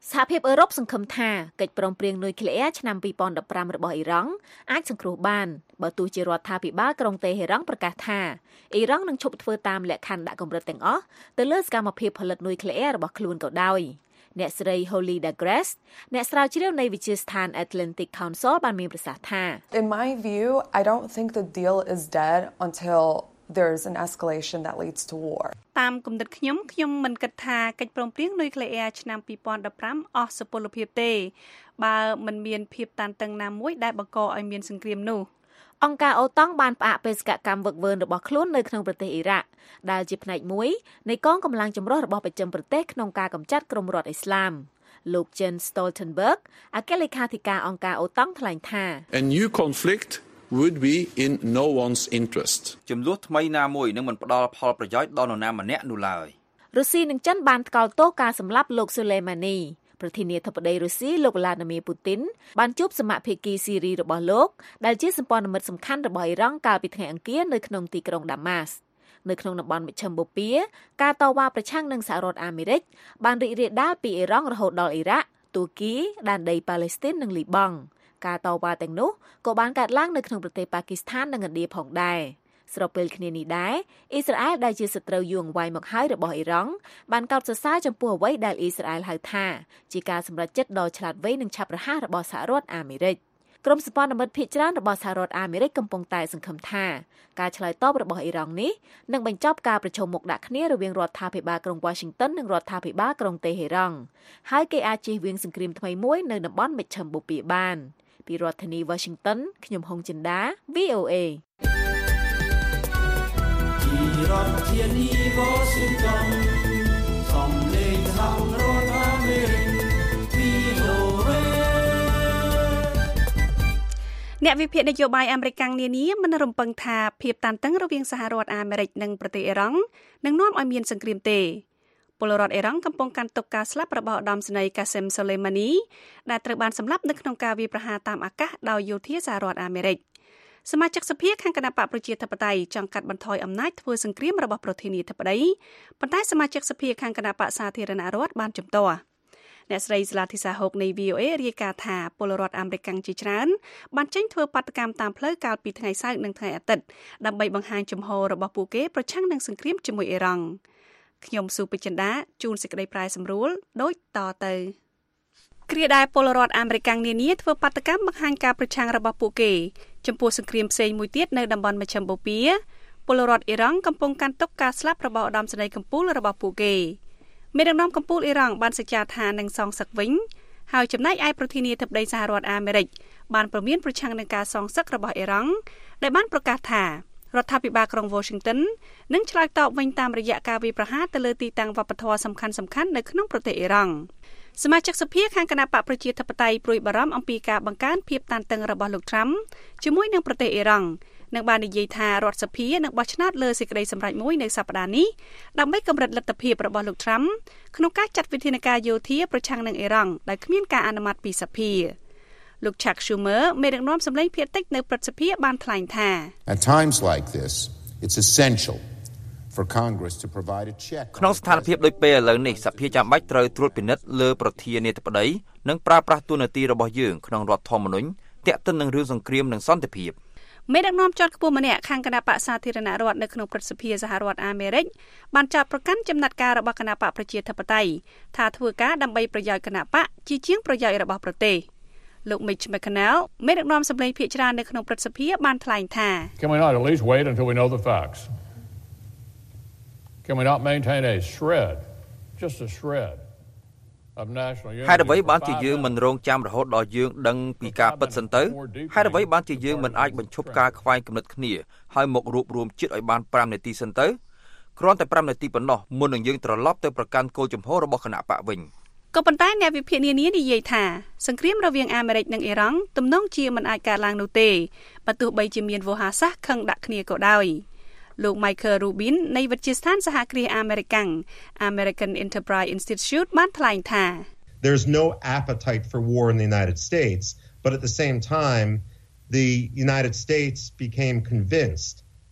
សហភាពអឺរ៉ុបសង្ឃឹមថាកិច្ចព្រមព្រៀងនុយក្លេអ៊ែរឆ្នាំពីរពាន់ដប់ប្រាំរបស់អ៊ីរ៉ង់អាចសង្គ្រោះបានបើទោះជារដ្ឋាភិបាលក្រុងតេហេរ៉ង់ប្រកាសថាអ៊ីរ៉ង់នឹងឈប់ធ្វើតាមលក្ខខណ្ឌដាក់កម្រិតទាំងអស់ទៅលើសកម្មភាពផលិតនុយក្លេអ៊ែររបស់ខ្លួនក៏ដោយអ្នកស្រី Holly Dagress អ្នកស្រាវជ្រាវនៃវិទ្យាស្ថាន Atlantic Council បានមានប្រសាសន៍ថា In my view, I don't think the deal is dead until there's an escalation that leads to war. តាមគំនិតខ្ញុំខ្ញុំមិនគិតថាកិច្ចព្រមព្រៀងនុយក្លេអ៊ែរឆ្នាំពីរពាន់ដប់ប្រាំអស់សុពលភាពទេបើមិនមានភាពតានតឹងណាមួយដែលបង្កឲ្យមានសង្គ្រាមនោះអង្គការអូតង់បានផ្អាកបេសកកម្មវឹកវើរបស់ខ្លួននៅក្នុងប្រទេសអ៊ីរ៉ាក់ដែលជាផ្នែកមួយនៃកងកម្លាំងចម្រុះរបស់ប្រចាំប្រទេសក្នុងការកម្ចាត់ក្រុមរដ្ឋអ៊ីស្លាមលោក Jens Stoltenberg អគ្គលេខាធិការអង្គការអូតង់ថ្លែងថា A new conflict would be in no one's interest ចំនួនថ្មីណាមួយនឹងមិនផ្ដល់ផលប្រយោជន៍ដល់នរណាម្នាក់នោះឡើយរុស្ស៊ីនិងចិនបានថ្កោលទោសការសម្លាប់លោក Soleimani ប្រធានាធិបតីរុស្ស៊ីលោក Vladimir Putin បានជួបសមាភិកីស៊ីរីរបស់លោកដែលជាសម្ព័ន្ធមិត្តសំខាន់របស់អ៊ីរ៉ង់កាលពីថ្ងៃអង្គារនៅក្នុងទីក្រុងដាម៉ាស់នៅក្នុងតំបន់មជ្ឈិមបូព៌ាការតវ៉ាប្រឆាំងនឹងសហរដ្ឋអាមេរិកបានរីករាលដាលពីអ៊ីរ៉ង់រហូតដល់អ៊ីរ៉ាក់ទូគីដែនដីប៉ាឡេស្ទីននិងលីបង់ការតវ៉ាទាំងនោះក៏បានកើតឡើងនៅក្នុងប្រទេសប៉ាគីស្ថាននិងឥណ្ឌាផងដែរស្របពេលគ្នានេះដែរអ៊ីស្រាអែលដែលជាសត្រូវយូរអង្វែងមកហើយរបស់អ៊ីរ៉ង់បានកោតសរសើរចំពោះអ្វីដែលអ៊ីស្រាអែលហៅថាជាការសម្រេចចិត្តដ៏ឆ្លាតវៃនិងឆាប់រហ័សរបស់សហរដ្ឋអាមេរិកក្រុមសម្ព័ន្ធមិត្តភាគច្រើនរបស់សហរដ្ឋអាមេរិកកំពុងតែសង្ឃឹមថាការឆ្លើយតបរបស់អ៊ីរ៉ង់នេះនឹងបញ្ចប់ការប្រជុំមុខដាក់គ្នារវាងរដ្ឋាភិបាលក្រុង Washington និងរដ្ឋាភិបាលក្រុងតេហេរ៉ង់ហើយគេអាចជៀសវាងសង្គ្រាមថ្មីមួយនៅតំបន់មជ្ឈិមបូព៌ាបានពីរដ្ឋធានី Washington ខ្ញុំហុងចិន្តា វី អូ เอពីរដ្ឋធានី Washington សំឡេងសហរដ្ឋអាមេរិក វី អូ เอអ្នកវិភាគនយោបាយអាមេរិកនានាមិនរំពឹងថាភាពតានតឹងរវាងសហរដ្ឋអាមេរិកនិងប្រទេសអ៊ីរ៉ង់នឹងនាំឲ្យមានសង្គ្រាមទេពលរដ្ឋអ៊ីរ៉ង់កំពុងកាន់ទុកការស្លាប់របស់ឧត្តមសេនីយ៍ Qasem Soleimani ដែលត្រូវបានសម្លាប់នៅក្នុងការវាយប្រហារតាមអាកាសដោយយោធាសហរដ្ឋអាមេរិកសមាជិកសភាខាងគណបកប្រជាធិបតេយ្យចង់កាត់បន្ថយអំណាចធ្វើសង្គ្រាមរបស់ប្រធានាធិបតីប៉ុន្តែសមាជិកសភាខាងគណបកសាធារណរដ្ឋបានជំទាស់អ្នកស្រីស្លាធីសាហុកនៃ វី អូ เอ រាយការណ៍ថាពលរដ្ឋអាមេរិកជាច្រើនបានចេញធ្វើបាតកម្មតាមផ្លូវកាលពីថ្ងៃសៅរ៍និងថ្ងៃអាទិត្យដើម្បីបង្ហាញជំហររបស់ពួកគេប្រឆាំងនឹងសង្គ្រាមជាមួយអ៊ីរ៉ង់ខ្ញុំស៊ូពេជ្រចិន្តាជូនសេចក្តីប្រាយសម្រួលដូចតទៅគ្រាដែលពលរដ្ឋអាមេរិកនានាធ្វើបាតកម្មបង្ហាញការប្រឆាំងរបស់ពួកគេចំពោះសង្គ្រាមផ្សេងមួយទៀតនៅតំបន់មជ្ឈិមបូព៌ាពលរដ្ឋអ៊ីរ៉ង់កំពុងកាន់ទុកការស្លាប់របស់ឧត្តមសេនីយ៍កំពូលរបស់ពួកគេមេដឹកនាំកំពូលអ៊ីរ៉ង់បានសច្ចាថានឹងសងសឹកវិញហើយចំណែកឯប្រធានាធិបតីសហរដ្ឋអាមេរិកបានប្រមានប្រឆាំងនឹងការសងសឹករបស់អ៊ីរ៉ង់ដែលបានប្រកាសថារដ្ឋាភិបាលក្រុង Washington នឹងឆ្លើយតបវិញតាមរយៈការវាយប្រហារទៅលើទីតាំងវប្បធម៌សំខាន់ៗនៅក្នុងប្រទេសអ៊ីរ៉ង់សមាជិកសភាខាងគណបកប្រជាធិបតេយ្យព្រួយបារម្ភអំពីការបង្កើនភាពតានតឹងរបស់លោក Trump ជាមួយនឹងប្រទេសអ៊ីរ៉ង់និងបាននិយាយថារដ្ឋសភានឹងបោះឆ្នោតលើសេចក្តីសម្រេចមួយនៅសប្តាហ៍នេះដើម្បីកម្រិតលទ្ធភាពរបស់លោក Trump ក្នុងការចាត់វិធានការយោធាប្រឆាំងនឹងអ៊ីរ៉ង់ដោយគ្មានការអនុម័តពីសភាលោក Chuck Schumer មេដឹកនាំសម្លេងភាគតិចនៅព្រឹទ្ធសភាបានថ្លែងថា At times like this it's essential for Congress to provide a check ក្នុងស្ថានភាពដូចពេលឥឡូវនេះសភាចាំបាច់ត្រូវត្រួតពិនិត្យលើប្រធានាធិបតីនិងប្រើប្រាស់តួនាទីរបស់យើងក្នុងរដ្ឋធម្មនុញ្ញទាក់ទិននឹងរឿងសង្គ្រាមនិងសន្តិភាពមេដឹកនាំជាន់ខ្ពស់ម្នាក់ខាងគណបកសាធារណរដ្ឋនៅក្នុងព្រឹទ្ធសភាសហរដ្ឋអាមេរិកបានចាប់ប្រកាន់ចំណាត់ការរបស់គណបកប្រជាធិបតេយ្យថាធ្វើការដើម្បីប្រយោជន៍គណបកជាជាងប្រយោជន៍របស់ប្រទេសលោក Mitch McConnell មេដឹកនាំសម្លេងភាគច្រើននៅក្នុងព្រឹទ្ធសភាបានថ្លែងថា Can we not at least wait until we know the facts? Can we not maintain a shred, just a shred of national unity? ហើយអ្វីបានជាយើងមិនរងចាំរហូតដល់យើងដឹងពីការពិតសិនទៅហើយអ្វីបានជាយើងមិនអាចបញ្ឈប់ការខ្វែងគំនិតគ្នាហើយមករួបរวมជាតិឲ្យបាន5នាទីសិនទៅគ្រាន់តែ5នាទីប៉ុណ្ណោះមុននឹងយើងត្រឡប់ទៅប្រកាន់គោលជំហររបស់គណៈបកវិញក៏ប៉ុន្តែអ្នកវិភាគនានានិយាយថាសង្គ្រាមរវាងអាមេរិកនិងអ៊ីរ៉ង់ទំនងជាមិនអាចកើតឡើងនោះទេបើទោះបីជាមានវោហារសាស្ត្រខឹងដាក់គ្នាក៏ដោយលោក Michael Rubin នៃវិទ្យាស្ថានសហគ្រាសអាមេរិក American Enterprise Institute បានថ្លែងថា There's no appetite for war in the United States, but at the same time, the United States became convinced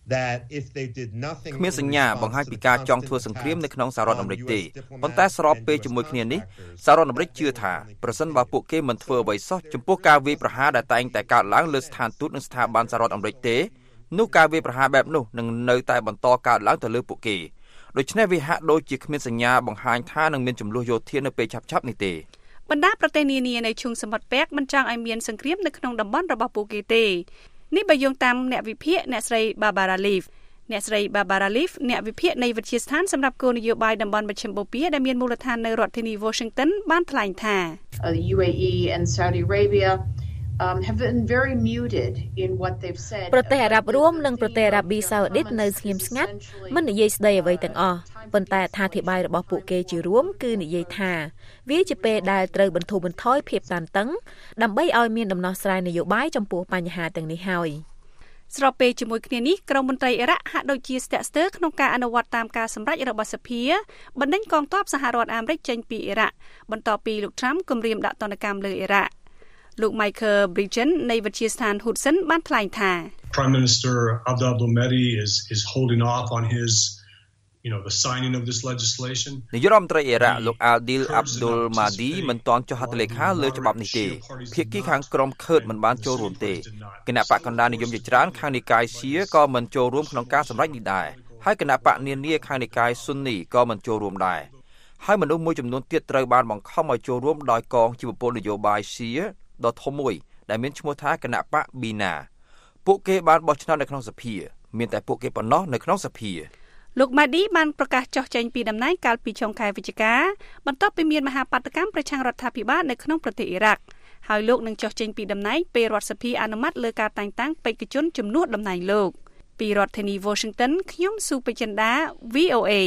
that if they did nothing គ្មានសញ្ញាបង្ហាញពីការចង់ធ្វើសង្គ្រាមនៅក្នុងសហរដ្ឋអាមេរិកទេប៉ុន្តែស្របពេលជាមួយគ្នានេះសហរដ្ឋអាមេរិកជឿថាប្រសិនបើពួកគេមិនធ្វើអ្វីសោះចំពោះការវាយប្រហារដែលតែងតែកើតឡើងលើស្ថានទូតនិងស្ថាប័នសហរដ្ឋអាមេរិកទេនោះការវាយប្រហារបែបនោះនឹងនៅតែបន្តកើតឡើងទៅលើពួកគេដូច្នេះវាហាក់ដូចជាគ្មានសញ្ញាបង្ហាញថានឹងមានចំនួនយោធានៅពេលឆាប់ៗនេះទេបណ្ដាប្រទេសនានានៅឈូងសមុទ្រប៉ែកមិនចង់ឲ្យមានសង្គ្រាមនៅក្នុងតំបន់របស់ពួកគេទេនេះបើយោងតាមអ្នកវិភាគអ្នកស្រី Barbara Leaf អ្នកស្រី Barbara Leaf អ្នកវិភាគនៃវិទ្យាស្ថានសម្រាប់គោលនយោបាយតំបន់មជ្ឈិមបូព៌ាដែលមានមូលដ្ឋាននៅរដ្ឋធានី Washington បានថ្លែងថា The U A E and Saudi Arabia um have been very muted in what they've said ប្រទេសអារ៉ាប់រួមនិងប្រទេសអារ៉ាប៊ីសាអូឌីតនៅស្ងៀមស្ងាត់មិននិយាយស្ដីអ្វីទាំងអស់ប៉ុន្តែអត្ថាធិប្បាយរបស់ពួកគេជារួមគឺនិយាយថាវាជាពេលដែលត្រូវបន្ធូរបន្ថយភាពតានតឹងដើម្បីឲ្យមានដំណោះស្រាយនយោបាយចំពោះបញ្ហាទាំងនេះហើយស្របពេលជាមួយគ្នានេះក្រមមន្ត្រីអ៊ីរ៉ាក់ហាក់ដូចជាស្ទាក់ស្ទើរក្នុងការអនុវត្តតាមការសម្រេចរបស់សភាបណ្ដេញកងទ័ពសហរដ្ឋអាមេរិកចេញពីអ៊ីរ៉ាក់បន្ទាប់ពីលោក Trump គម្រាមដាក់ទណ្ឌកម្មលើអ៊ីរ៉ាក់លោក Michael Bridgen នៃវិទ្យាស្ថាន Hudson បានថ្លែងថា Prime Minister Abdel Abdul-Mahdi is is holding off on his you know the signing of this legislation នាយករដ្ឋមន្ត្រីអ៊ីរ៉ាក់លោក Adil Abdul Mahdi មិនទាន់ចុះហត្ថលេខាលើច្បាប់នេះទេភាគីខាងក្រុមខឺតមិនបានចូលរួមទេគណៈបកកណ្ដាលនិយមជាច្រើនខាងនិកាយឈីក៏មិនចូលរួមក្នុងការសម្រេចនេះដែរហើយគណៈបកនានាខាងនិកាយស៊ុននីក៏មិនចូលរួមដែរហើយមនុស្សមួយចំនួនទៀតត្រូវបានបង្ខំឲ្យចូលរួមដោយកងជីវពលនយោបាយឈីដ៏ធំមួយដែលមានឈ្មោះថាគណៈបក Bina ពួកគេបានបោះឆ្នោតនៅក្នុងសភាមានតែពួកគេប៉ុណ្ណោះនៅក្នុងសភាលោក Mahdi បានប្រកាសចុះចេញពីតំណែងកាលពីចុងខែវិច្ឆិកាបន្ទាប់ពីមានមហាបាតុកម្មប្រឆាំងរដ្ឋាភិបាលនៅក្នុងប្រទេសអ៊ីរ៉ាក់ហើយលោកនឹងចុះចេញពីតំណែងពេលរដ្ឋសភាអនុម័តលើការតែងតាំងបេក្ខជនជំនួសតំណែងលោកពីរដ្ឋធានី Washington ខ្ញុំស៊ូពេចិន្តា V O A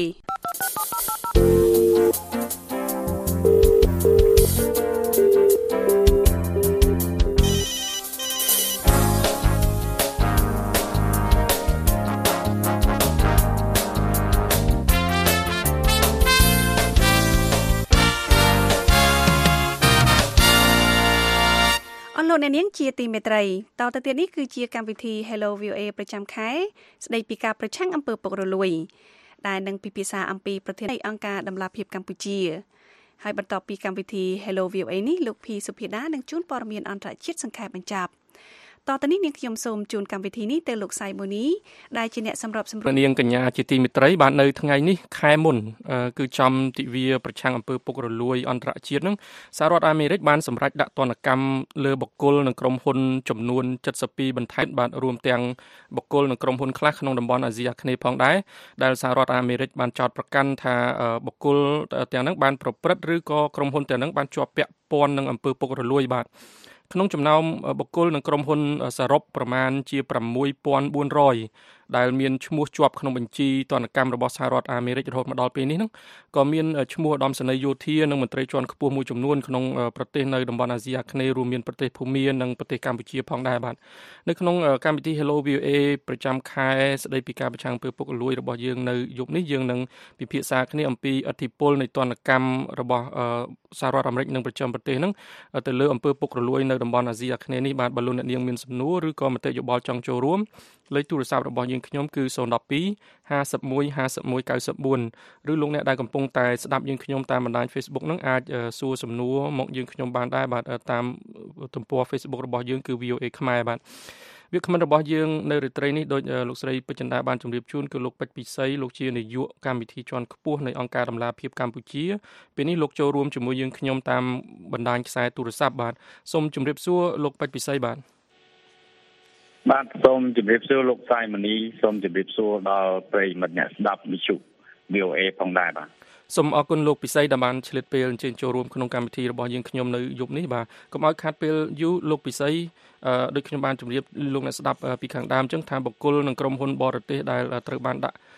លោកអ្នកនាងជាទីមេត្រីតទៅទៀតនេះគឺជាកម្មវិធី Hello វី អូ เอ ប្រចាំខែស្ដីពីការប្រឆាំងអំពើពុករលួយដែលនឹងពិភាក្សាអំពីប្រធានអង្គការដំឡាភិបកម្ពុជាហើយបន្ទាប់ពីកម្មវិធី Hello វី អូ เอ នេះលោកភីសុភាដានឹងជូនព័ត៌មានអន្តរជាតិសង្ខេបបញ្ចប់តទៅនេះនាងខ្ញុំសូមជូនកម្មវិធីនេះទៅលោកសៃម៉ូនីដែលជាអ្នកសម្របសម្រួលនាងកញ្ញាជាទីមេត្រីបាននៅថ្ងៃនេះខែមុនគឺចំទិវាប្រឆាំងអំពើពុករលួយអន្តរជាតិនឹងសហរដ្ឋអាមេរិកបានសម្រេចដាក់ទណ្ឌកម្មលើបុគ្គលនិងក្រុមហ៊ុនចំនួនเจ็ดสิบสองបន្ថែមបានរួមទាំងបុគ្គលនិងក្រុមហ៊ុនខ្លះក្នុងតំបន់អាស៊ីអាគ្នេយ៍ផងដែរដែលសហរដ្ឋអាមេរិកបានចោទប្រកាន់ថាបុគ្គលទាំងហ្នឹងបានប្រព្រឹត្តឬក៏ក្រុមហ៊ុនទាំងហ្នឹងបានជាប់ពាក់ព័ន្ធនឹងអំពើពុករលួយបាទក្នុងចំណោមបុគ្គលនិងក្រុមហ៊ុនសរុបប្រមាណជាsáu nghìn bốn trămដែលមានឈ្មោះជាប់ក្នុងបញ្ជីទណ្ឌកម្មរបស់សហរដ្ឋអាមេរិករហូតមកដល់ពេលនេះហ្នឹងក៏មានឈ្មោះឧត្តមសេនីយ៍យោធានិងមន្ត្រីជាន់ខ្ពស់មួយចំនួនក្នុងប្រទេសនៅតំបន់អាស៊ីអាគ្នេយ៍រួមមានប្រទេសភូមានិងប្រទេសកម្ពុជាផងដែរបាទនៅក្នុងកម្មវិធី Hello វី អូ เอ ប្រចាំខែស្ដីពីការប្រឆាំងអំពើពុករលួយរបស់យើងនៅយប់នេះយើងនឹងពិភាក្សាគ្នាអំពីឥទ្ធិពលនៃទណ្ឌកម្មរបស់សហរដ្ឋអាមេរិកនិងប្រចាំប្រទេសហ្នឹងទៅលើអំពើពុករលួយនៅតំបន់អាស៊ីអាគ្នេយ៍នេះបាទបើលោកអ្នកនាងមានសំណួរឬក៏មតិយោបល់ចង់ចូលរួមលេខទូរស័ព្ទរបស់យើងខ្ញុំគឺศูนย์ หนึ่ง สอง ห้า หนึ่ง หนึ่ง ห้า หนึ่ง หนึ่ง เก้า สี่ឬលោកអ្នកដែលកំពុងតែស្ដាប់យើងខ្ញុំតាមបណ្ដាញ Facebook ហ្នឹងអាចសួរសំណួរមកយើងខ្ញុំបានដែរបាទតាមទំព័រ Facebook របស់យើងគឺ V O A ខ្មែរបាទវាគ្មិនរបស់យើងនៅរាត្រីនេះដោយលោកស្រីពេជ្រចិន្តាបានជម្រាបជូនគឺលោកពេជ្រពិសីលោកជានាយកកម្មវិធីជាន់ខ្ពស់នៃអង្គការដំឡាភិបកម្ពុជាពេលនេះលោកចូលរួមជាមួយយើងខ្ញុំតាមបណ្ដាញខ្សែទូរស័ព្ទបាទសូមជម្រាបសួរលោកពេជ្រពិសីបាទបាទសូមជម្រាបសួរលោកសៃម៉ានីសូមជម្រាបសួរដល់ប្រិយមិត្តអ្នកស្ដាប់វិទ្យុ V O A ផងដែរបាទសូមអរគុណលោកពិសីដែលបានឆ្លៀតពេលអញ្ជើញចូលរួមក្នុងកម្មវិធីរបស់យើងខ្ញុំនៅយប់នេះបាទកុំឲ្យខាតពេលយូរលោកពិសីដូចខ្ញុំបានជម្រាបលោកអ្នកស្ដាប់ពីខាងដើមអញ្ចឹងថាបុគ្គលនិងក្រុមហ៊ុនបរទេសដែលត្រូវបានដាក់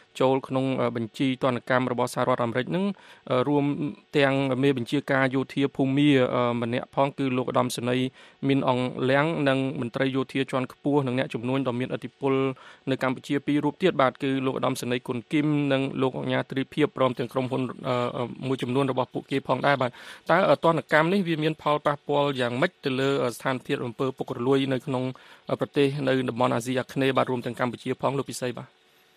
ចូលក្នុងបញ្ជីទណ្ឌកម្មរបស់សហរដ្ឋអាមេរិកនឹងរួមទាំងមេបញ្ជាការយោធាភូមិម្នាក់ផងគឺលោកឧត្តមសេនីយ៍មីនអងលៀងនិងមន្ត្រីយោធាជាន់ខ្ពស់និងអ្នកជំនួញដ៏មានឥទ្ធិពលនៅកម្ពុជាពីររូបទៀតបាទគឺលោកឧត្តមសេនីយ៍គុនគឹមនិងលោកអញ្ញាត្រីភិបព្រមទាំងក្រុមហ៊ុនមួយចំនួនរបស់ពួកគេផងដែរបាទតើទណ្ឌកម្មនេះវាមានផលប៉ះពាល់យ៉ាងម៉េចទៅលើស្ថានភាពអំពើពុករលួយនៅក្នុងប្រទេសនៅតំបន់អាស៊ីអាគ្នេយ៍បាទរួមទាំងកម្ពុជាផងលោកពិសីបាទ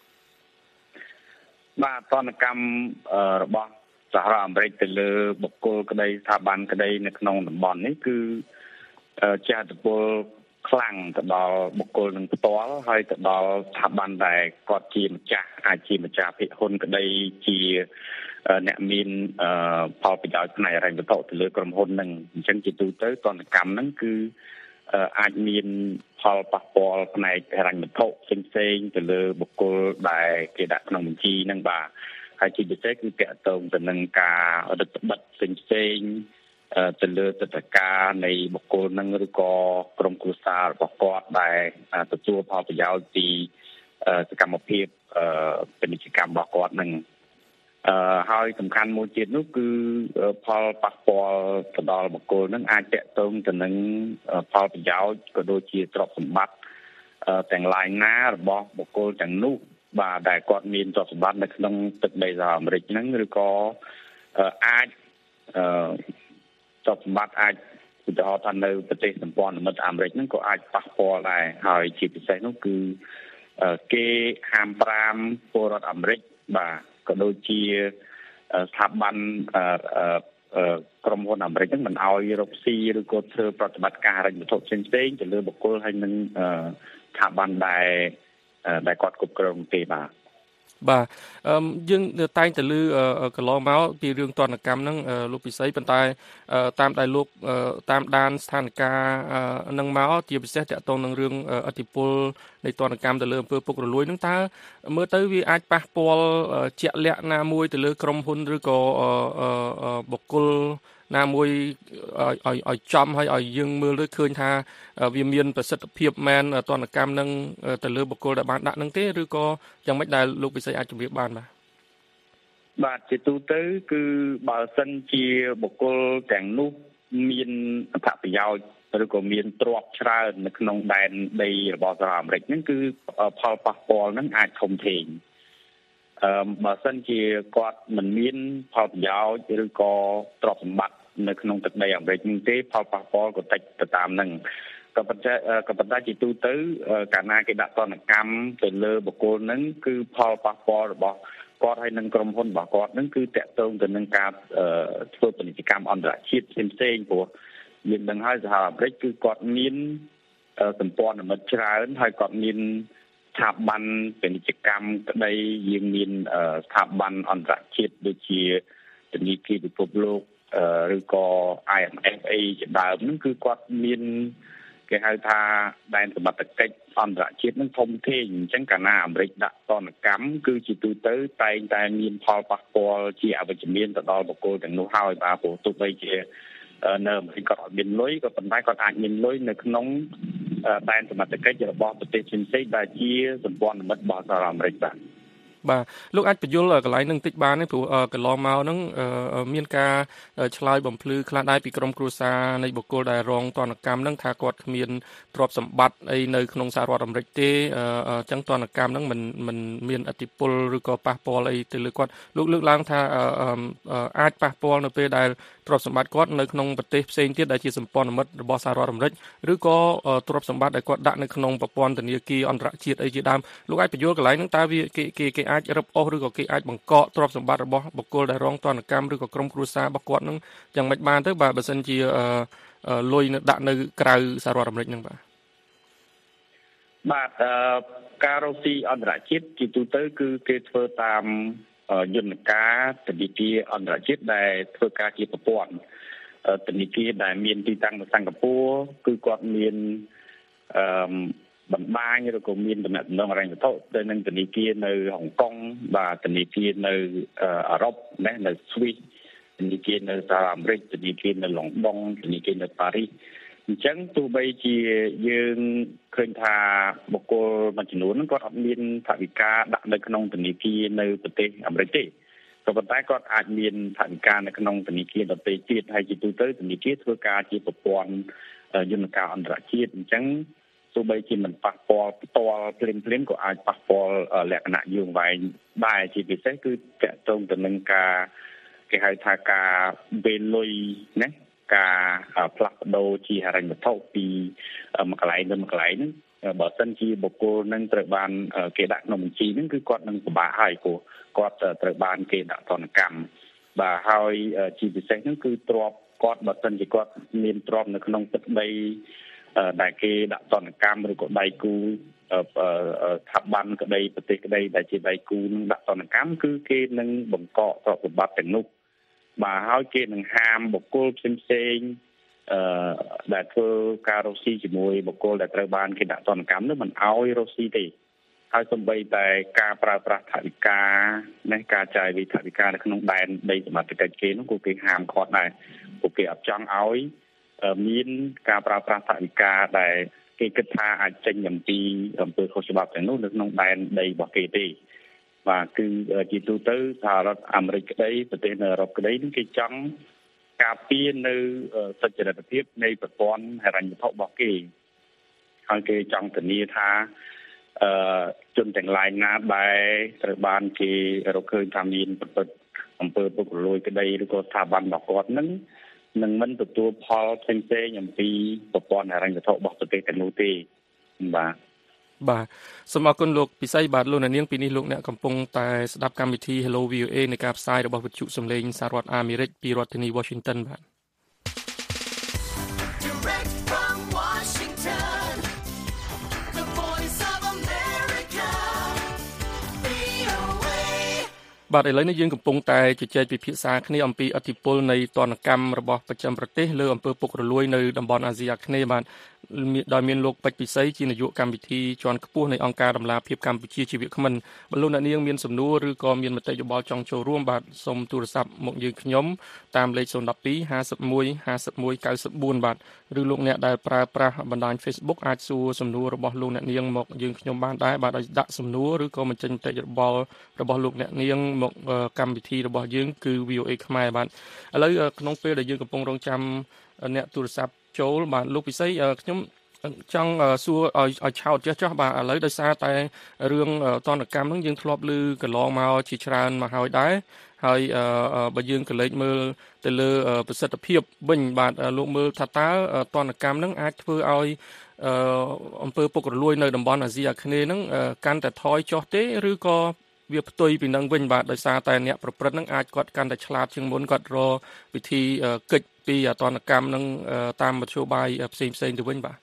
បាទទណ្ឌកម្មរបស់សហរដ្ឋអាមេរិកទៅលើបុគ្គលក្តីស្ថាប័នក្តីនៅក្នុងតំបន់នេះគឺជះឥទ្ធិពលខ្លាំងទៅដល់បុគ្គលនឹងផ្ទាល់ហើយទៅដល់ស្ថាប័នដែលគាត់ជាម្ចាស់អាចជាម្ចាស់ភាគហ៊ុនក្តីជាអ្នកមានផលប្រយោជន៍ផ្នែកហិរញ្ញវត្ថុទៅលើក្រុមហ៊ុននឹងអញ្ចឹងជាទូទៅទណ្ឌកម្មហ្នឹងគឺអាចមានផលប៉ះពាល់ផ្នែកហិរញ្ញវត្ថុផ្សេងៗទៅលើបុគ្គលដែលគេដាក់ក្នុងបញ្ជីហ្នឹងបាទហើយជាពិសេសគឺតាក់ទងទៅនឹងការរដ្ឋបិទផ្សេងៗទៅលើទឹកដីការនៃបុគ្គលនឹងឬក៏ក្រុមគ្រួសាររបស់គាត់ដែលទទួលផលប្រយោជន៍ពីសកម្មភាពពាណិជ្ជកម្មរបស់គាត់នឹងអឺហើយសំខាន់មួយទៀតនោះគឺផលប៉ះពាល់ទៅដល់បុគ្គលនឹងអាចតាក់ទងទៅនឹងផលប្រយោជន៍ក៏ដូចជាទ្រព្យសម្បត្តិទាំងឡាយណារបស់បុគ្គលទាំងនោះបាទដែលគាត់មានទ្រព្យសម្បត្តិនៅក្នុងទឹកដីសហរដ្ឋអាមេរិកហ្នឹងឬក៏អាចអឺទ្រព្យសម្បត្តិអាចឧទាហរណ៍ថានៅប្រទេសសម្ព័ន្ធមិត្តអាមេរិកហ្នឹងក៏អាចប៉ះពាល់ដែរហើយជាពិសេសនោះគឺគេហាមប្រាមពលរដ្ឋអាមេរិកបាទក៏ដូចជាស្ថាប័នក្រុមហ៊ុនអាមេរិកហ្នឹងមិនអោយរកស៊ីឬក៏ធ្វើប្រតិបត្តិការហិរញ្ញវត្ថុផ្សេងៗទៅលើបុគ្គលហើយនឹងស្ថាប័នដែលដែលគាត់គ្រប់គ្រងទេបាទបាទយើងតែងតែលើកន្លងមកពីរឿងទណ្ឌកម្មហ្នឹងលោកពិសីប៉ុន្តែតាមដែលលោកតាមដានស្ថានភាពហ្នឹងមកជាពិសេសតាក់ទងនឹងរឿងឥទ្ធិពលនៃទណ្ឌកម្មទៅលើអំពើពុករលួយហ្នឹងតើមើលទៅវាអាចប៉ះពាល់ជាក់លាក់ណាមួយទៅលើក្រុមហ៊ុនឬក៏បុគ្គលណាមួយឲ្យឲ្យចំឲ្យឲ្យយើងមើលទៅឃើញថាវាមានប្រសិទ្ធភាពមែនទណ្ឌកម្មនឹងទៅលើបុគ្គលដែលបានដាក់នឹងទេឬក៏យ៉ាងម៉េចដែលលោកពិសីអាចជម្រាបបានបាទបាទជាទូទៅគឺបើសិនជាបុគ្គលទាំងនោះមានអត្ថប្រយោជន៍ឬក៏មានទ្រព្យច្រើននៅក្នុងដែនដីរបស់សហរដ្ឋអាមេរិកហ្នឹងគឺផលប៉ះពាល់ហ្នឹងអាចធំធេងអឺបើសិនជាគាត់មិនមានផលប្រយោជន៍ឬក៏ទ្រព្យសម្បត្តិនៅក្នុងទឹកដីអាមេរិកនេះទេផលប៉ះពាល់ក៏តិចទៅតាមហ្នឹងក៏ប៉ុន្តែក៏ប៉ុន្តែជាទូទៅកាលណាគេដាក់ទណ្ឌកម្មទៅលើបុគ្គលហ្នឹងគឺផលប៉ះពាល់របស់គាត់ហើយនឹងក្រុមហ៊ុនរបស់គាត់ហ្នឹងគឺតាក់ទងទៅនឹងការធ្វើពាណិជ្ជកម្មអន្តរជាតិផ្សេងៗព្រោះយើងដឹងហើយសហរដ្ឋអាមេរិកគឺគាត់មានសម្ព័ន្ធមិត្តច្រើនហើយគាត់មានស្ថាប័នពាណិជ្ជកម្មក្តីយើងមានស្ថាប័នអន្តរជាតិដូចជាធនាគារពិភពលោកឬក៏ I M F អីជាដើមហ្នឹងគឺគាត់មានគេហៅថាដែនសមត្ថកិច្ចអន្តរជាតិនឹងធំធេងអញ្ចឹងកាលណាអាមេរិកដាក់ទណ្ឌកម្មគឺជាទូទៅតែងតែមានផលប៉ះពាល់ជាអវិជ្ជមានទៅដល់បុគ្គលទាំងនោះហើយបាទព្រោះទោះបីជានៅអាមេរិកគាត់អត់មានលុយក៏ប៉ុន្តែគាត់អាចមានលុយនៅក្នុងដែនសមត្ថកិច្ចរបស់ប្រទេសផ្សេងៗដែលជាសម្ព័ន្ធមិត្តរបស់សហរដ្ឋអាមេរិកបាទបាទលោកអាចបញ្យល់កន្លែងនឹងតិចបានទេព្រោះកន្លងមកហ្នឹងមានការឆ្លើយបំភ្លឺខ្លះដែរពីក្រុមគ្រួសារនៃបុគ្គលដែលរងទណ្ឌកម្មហ្នឹងថាគាត់គ្មានទ្រព្យសម្បត្តិអីនៅក្នុងសហរដ្ឋអាមេរិកទេអញ្ចឹងទណ្ឌកម្មហ្នឹងមិនមិនមានឥទ្ធិពលឬក៏ប៉ះពាល់អីទៅលើគាត់លោកលើកឡើងថាអាចប៉ះពាល់នៅពេលដែលទ្រព្យសម្បត្តិគាត់នៅក្នុងប្រទេសផ្សេងទៀតដែលជាសម្ព័ន្ធមិត្តរបស់សហរដ្ឋអាមេរិកឬក៏ទ្រព្យសម្បត្តិដែលគាត់ដាក់នៅក្នុងប្រព័ន្ធធនាគារអន្តរជាតិអីជាដើមលោកអាចបញ្យល់កន្លែងហ្នឹងតើវាគេគេគេអាចរឹបអូសឬក៏គេអាចបង្កកទ្រព្យសម្បត្តិរបស់បុគ្គលដែលរងទណ្ឌកម្មឬក៏ក្រុមគ្រួសាររបស់គាត់ហ្នឹងយ៉ាងម៉េចបានទៅបាទបើសិនជាលុយដាក់នៅក្រៅសហរដ្ឋអាមេរិកហ្នឹងបាទបាទការរកស៊ីអន្តរជាតិជាទូទៅគឺគេធ្វើតាមយន្តការធនាគារអន្តរជាតិដែលធ្វើការជាប្រព័ន្ធធនាគារដែលមានទីតាំងនៅសិង្ហបុរីគឺគាត់មានអឺបណ្ដាញឬក៏មានតំណែងហិរញ្ញវត្ថុទៅនឹងធនាគារនៅហុងកុងបាទធនាគារនៅអឺរ៉ុបណានៅស្វីសធនាគារនៅសហរដ្ឋអាមេរិកធនាគារនៅឡុងដុងធនាគារនៅប៉ារីសអញ្ចឹងទោះបីជាយើងឃើញថាបុគ្គលមួយចំនួនហ្នឹងគាត់អត់មានថវិកាដាក់នៅក្នុងធនាគារនៅប្រទេសអាមេរិកទេក៏ប៉ុន្តែគាត់អាចមានថវិកានៅក្នុងធនាគារដទៃទៀតហើយជាទូទៅធនាគារធ្វើការជាប្រព័ន្ធយន្តការអន្តរជាតិអញ្ចឹងទោះបីជាមិនប៉ះពាល់ផ្ទាល់ភ្លាមភ្លាមក៏អាចប៉ះពាល់លក្ខណៈយូរវែងដែរជាពិសេសគឺតកតងទៅនឹងការគេហៅថាការវេលលុយណាការផ្លាស់ប្ដូរជាហិរញ្ញវត្ថុពីមួយកន្លែងទៅមួយកន្លែងហ្នឹងបើសិនជាបុគ្គលនឹងត្រូវបានគេដាក់ក្នុងបញ្ជីហ្នឹងគឺគាត់នឹងពិបាកហើយព្រោះគាត់ត្រូវបានគេដាក់ទណ្ឌកម្មបាទហើយជាពិសេសហ្នឹងគឺទ្រព្យគាត់បើសិនជាគាត់មានទ្រព្យនៅក្នុងទឹកដីដែលគេដាក់ទណ្ឌកម្មឬក៏ដៃគូស្ថាប័នក្តីប្រទេសក្តីដែលជាដៃគូនឹងដាក់ទណ្ឌកម្មគឺគេនឹងបង្កកទ្រព្យសម្បត្តិទាំងនោះបាទហើយគេនឹងហាមបុគ្គលផ្សេងផ្សេងអឺដែលធ្វើការរកស៊ីជាមួយបុគ្គលដែលត្រូវបានគេដាក់ទណ្ឌកម្មនោះមិនអោយរកស៊ីទេហើយសូម្បីតែការប្រើប្រាស់ថវិកានៃការចាយវិថវិកានៅក្នុងដែនដីសមត្ថកិច្ចគេនោះក៏គេហាមឃាត់ដែរពួកគេអត់ចង់អោយមានការប្រើប្រាស់ថវិកាដែលគេគិតថាអាចចេញអំពីអំពើខុសច្បាប់ទាំងនោះនៅក្នុងដែនដីរបស់គេទេបាទគឺជាទូទៅសហរដ្ឋអាមេរិកក្តីប្រទេសនៅអឺរ៉ុបក្តីនឹងគេចង់ការពារនៅសុចរិតភាពនៃប្រព័ន្ធហិរញ្ញវត្ថុរបស់គេហើយគេចង់ធានាថាអឺជនទាំងឡាយណាដែលត្រូវបានគេរកឃើញថាមានប្រព្រឹត្តអំពើពុករលួយក្តីឬក៏ស្ថាប័នរបស់គាត់នឹងនឹងមិនទទួលផលផ្សេងៗអំពីប្រព័ន្ធហិរញ្ញវត្ថុរបស់ប្រទេសទាំងនោះទេបាទបាទសូមអរគុណលោកពិសីបាទលោកនាងពីនេះលោកអ្នកកំពុងតែស្ដាប់កម្មវិធី Hello វី អូ เอ នៃការផ្សាយរបស់វិទ្យុសំឡេងសហរដ្ឋអាមេរិកពីរដ្ឋធានី Washington បាទបាទឥឡូវនេះយើងកំពុងតែជជែកពិភាក្សាគ្នាអំពីឥទ្ធិពលនៃទណ្ឌកម្មរបស់ប្រចាំប្រទេសលើអំពើពុករលួយនៅតំបន់អាស៊ីអាគ្នេយ៍បាទដោយមានលោកពេជ្រពិសីជានាយកកម្មវិធីជាន់ខ្ពស់នៃអង្គការដំឡាភិបកម្ពុជាជីវគ្មិនបើលោកអ្នកនាងមានសំណួរឬក៏មានមតិយោបល់ចង់ចូលរួមបាទសូមទូរស័ព្ទមកយើងខ្ញុំតាមលេខศูนย์ หนึ่ง สอง ห้า หนึ่ง ห้า หนึ่ง เก้า เก้า បាទឬលោកអ្នកដែលប្រើប្រាស់បណ្ដាញ Facebook អាចសួរសំណួររបស់លោកអ្នកនាងមកយើងខ្ញុំបានដែរបាទឲ្យដាក់សំណួរឬក៏បញ្ចេញមតិយោបល់របស់លោកអ្នកនាងមកកម្មវិធីរបស់យើងគឺ វី អូ เอ ខ្មែរបាទឥឡូវក្នុងពេលដែលយើងកំពុងរងចាំអ្នកទូរស័ព្ទចូលបាទលោកពិសីខ្ញុំចង់សួរឲ្យឲ្យឆោតចេះចោះបាទឥឡូវដោយសារតែរឿងទណ្ឌកម្មហ្នឹងយើងធ្លាប់ឮកន្លងមកជាច្រើនមកហើយដែរហើយបើយើងក៏លេចមើលទៅលើប្រសិទ្ធភាពវិញបាទលោកមើលថាតើទណ្ឌកម្មហ្នឹងអាចធ្វើឲ្យអំពើពុករលួយនៅតំបន់អាស៊ីអាគ្នេយ៍ហ្នឹងកាន់តែថយចុះទេឬក៏វាផ្ទុយពីនឹងវិញបាទដោយសារតែអ្នកប្រព្រឹត្តហ្នឹងអាចគាត់កាន់តែឆ្លាតជាងមុនគាត់រកវិធីកិច្ចពីទណ្ឌកម្មហ្នឹងតាមមធ្យោបាយផ្សេងផ្សេងទៅវិញបាទ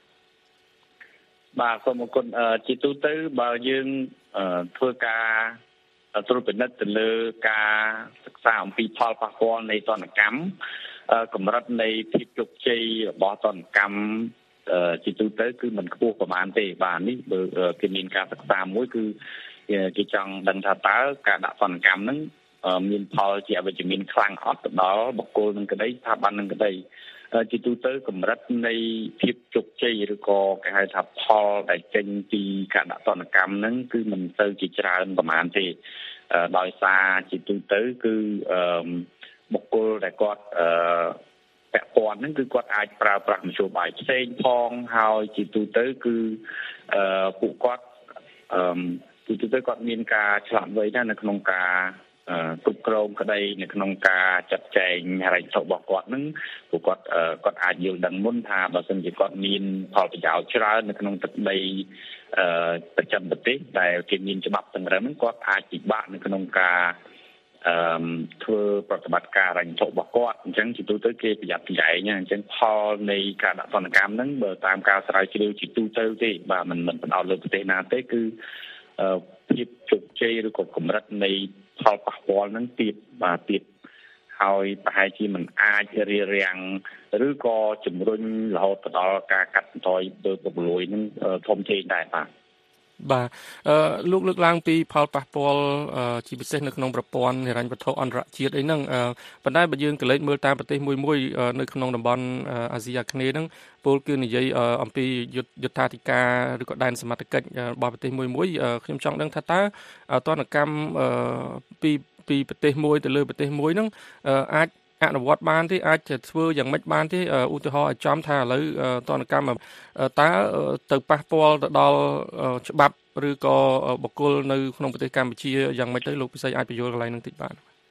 បាទសូមអរគុណជាទូទៅបើយើងធ្វើការត្រួតពិនិត្យទៅលើការសិក្សាអំពីផលប៉ះពាល់នៃទណ្ឌកម្មកម្រិតនៃភាពជោគជ័យរបស់ទណ្ឌកម្មជាទូទៅគឺមិនខ្ពស់ប្រហែលទេបាទនេះបើគេមានការសិក្សាមួយគឺគេចង់ដឹងថាតើការដាក់ទណ្ឌកម្មហ្នឹងមានផលជាអវិជ្ជមានខ្លាំងអត់ទៅដល់បុគ្គលនឹងក្តីស្ថាប័ននឹងក្តីជាទូទៅកម្រិតនៃភាពជោគជ័យឬក៏គេហៅថាផលដែលចេញពីការដាក់ទណ្ឌកម្មហ្នឹងគឺមិនទៅជាច្រើនប្រហែលទេដោយសារជាទូទៅគឺបុគ្គលដែលគាត់ពាក់ព័ន្ធហ្នឹងគឺគាត់អាចប្រើប្រាស់មធ្យោបាយផ្សេងផងហើយជាទូទៅគឺពួកគាត់ជាទូទៅគាត់មានការឆ្លាតវៃណាស់នៅក្នុងការគ្រប់គ្រងក្តីនៅក្នុងការចាត់ចែងហិរញ្ញវត្ថុរបស់គាត់ហ្នឹងពួកគាត់គាត់អាចយល់ដឹងមុនថាបើសិនជាគាត់មានផលប្រយោជន៍ច្រើននៅក្នុងទឹកដីប្រចាំប្រទេសដែលគេមានច្បាប់តឹងរ៉ឹងហ្នឹងគាត់អាចពិបាកនៅក្នុងការអឺធ្វើប្រតិបត្តិការហិរញ្ញវត្ថុរបស់គាត់អញ្ចឹងជាទូទៅគេប្រយ័ត្នប្រយែងអញ្ចឹងផលនៃការដាក់ទណ្ឌកម្មហ្នឹងបើតាមការស្រាវជ្រាវជាទូទៅទេបាទមិនមិនផ្ដោតលើប្រទេសណាទេគឺភាពជោគជ័យឬក៏កម្រិតនៃផលប៉ះពាល់ហ្នឹងទៀតបាទទៀតហើយប្រហែលជាមិនអាចរារាំងឬក៏ជំរុញរហូតទៅដល់ការកាត់បន្ថយពើពុករលួយហ្នឹងធំធេងដែរបាទបាទអឺលោកលើកឡើងពីផលប៉ះពាល់ជាពិសេសនៅក្នុងប្រព័ន្ធហិរញ្ញវត្ថុអន្តរជាតិអីហ្នឹងប៉ុន្តែបើយើងក៏លេចមើលតាមប្រទេសមួយមួយនៅក្នុងតំបន់អាស៊ីអាគ្នេយ៍ហ្នឹងពលគឺនិយាយអំពីយុទ្ធាធិការឬក៏ដែនសមត្ថកិច្ចរបស់ប្រទេសមួយមួយខ្ញុំចង់ដឹងថាតើទណ្ឌកម្មពីពីប្រទេសមួយទៅលើប្រទេសមួយហ្នឹងអាចអនុវត្តបានទេអាចធ្វើយ៉ាងម៉េចបានទេឧទាហរណ៍ឲ្យចំថាឥឡូវទណ្ឌកម្មតើទៅប៉ះពាល់ទៅដល់ច្បាប់ឬក៏បុគ្គលនៅក្នុងប្រទេសកម្ពុជាយ៉ាងម៉េចទៅលោកពិសីអាចបញ្យល់កន្លែងហ្នឹងតិចបាន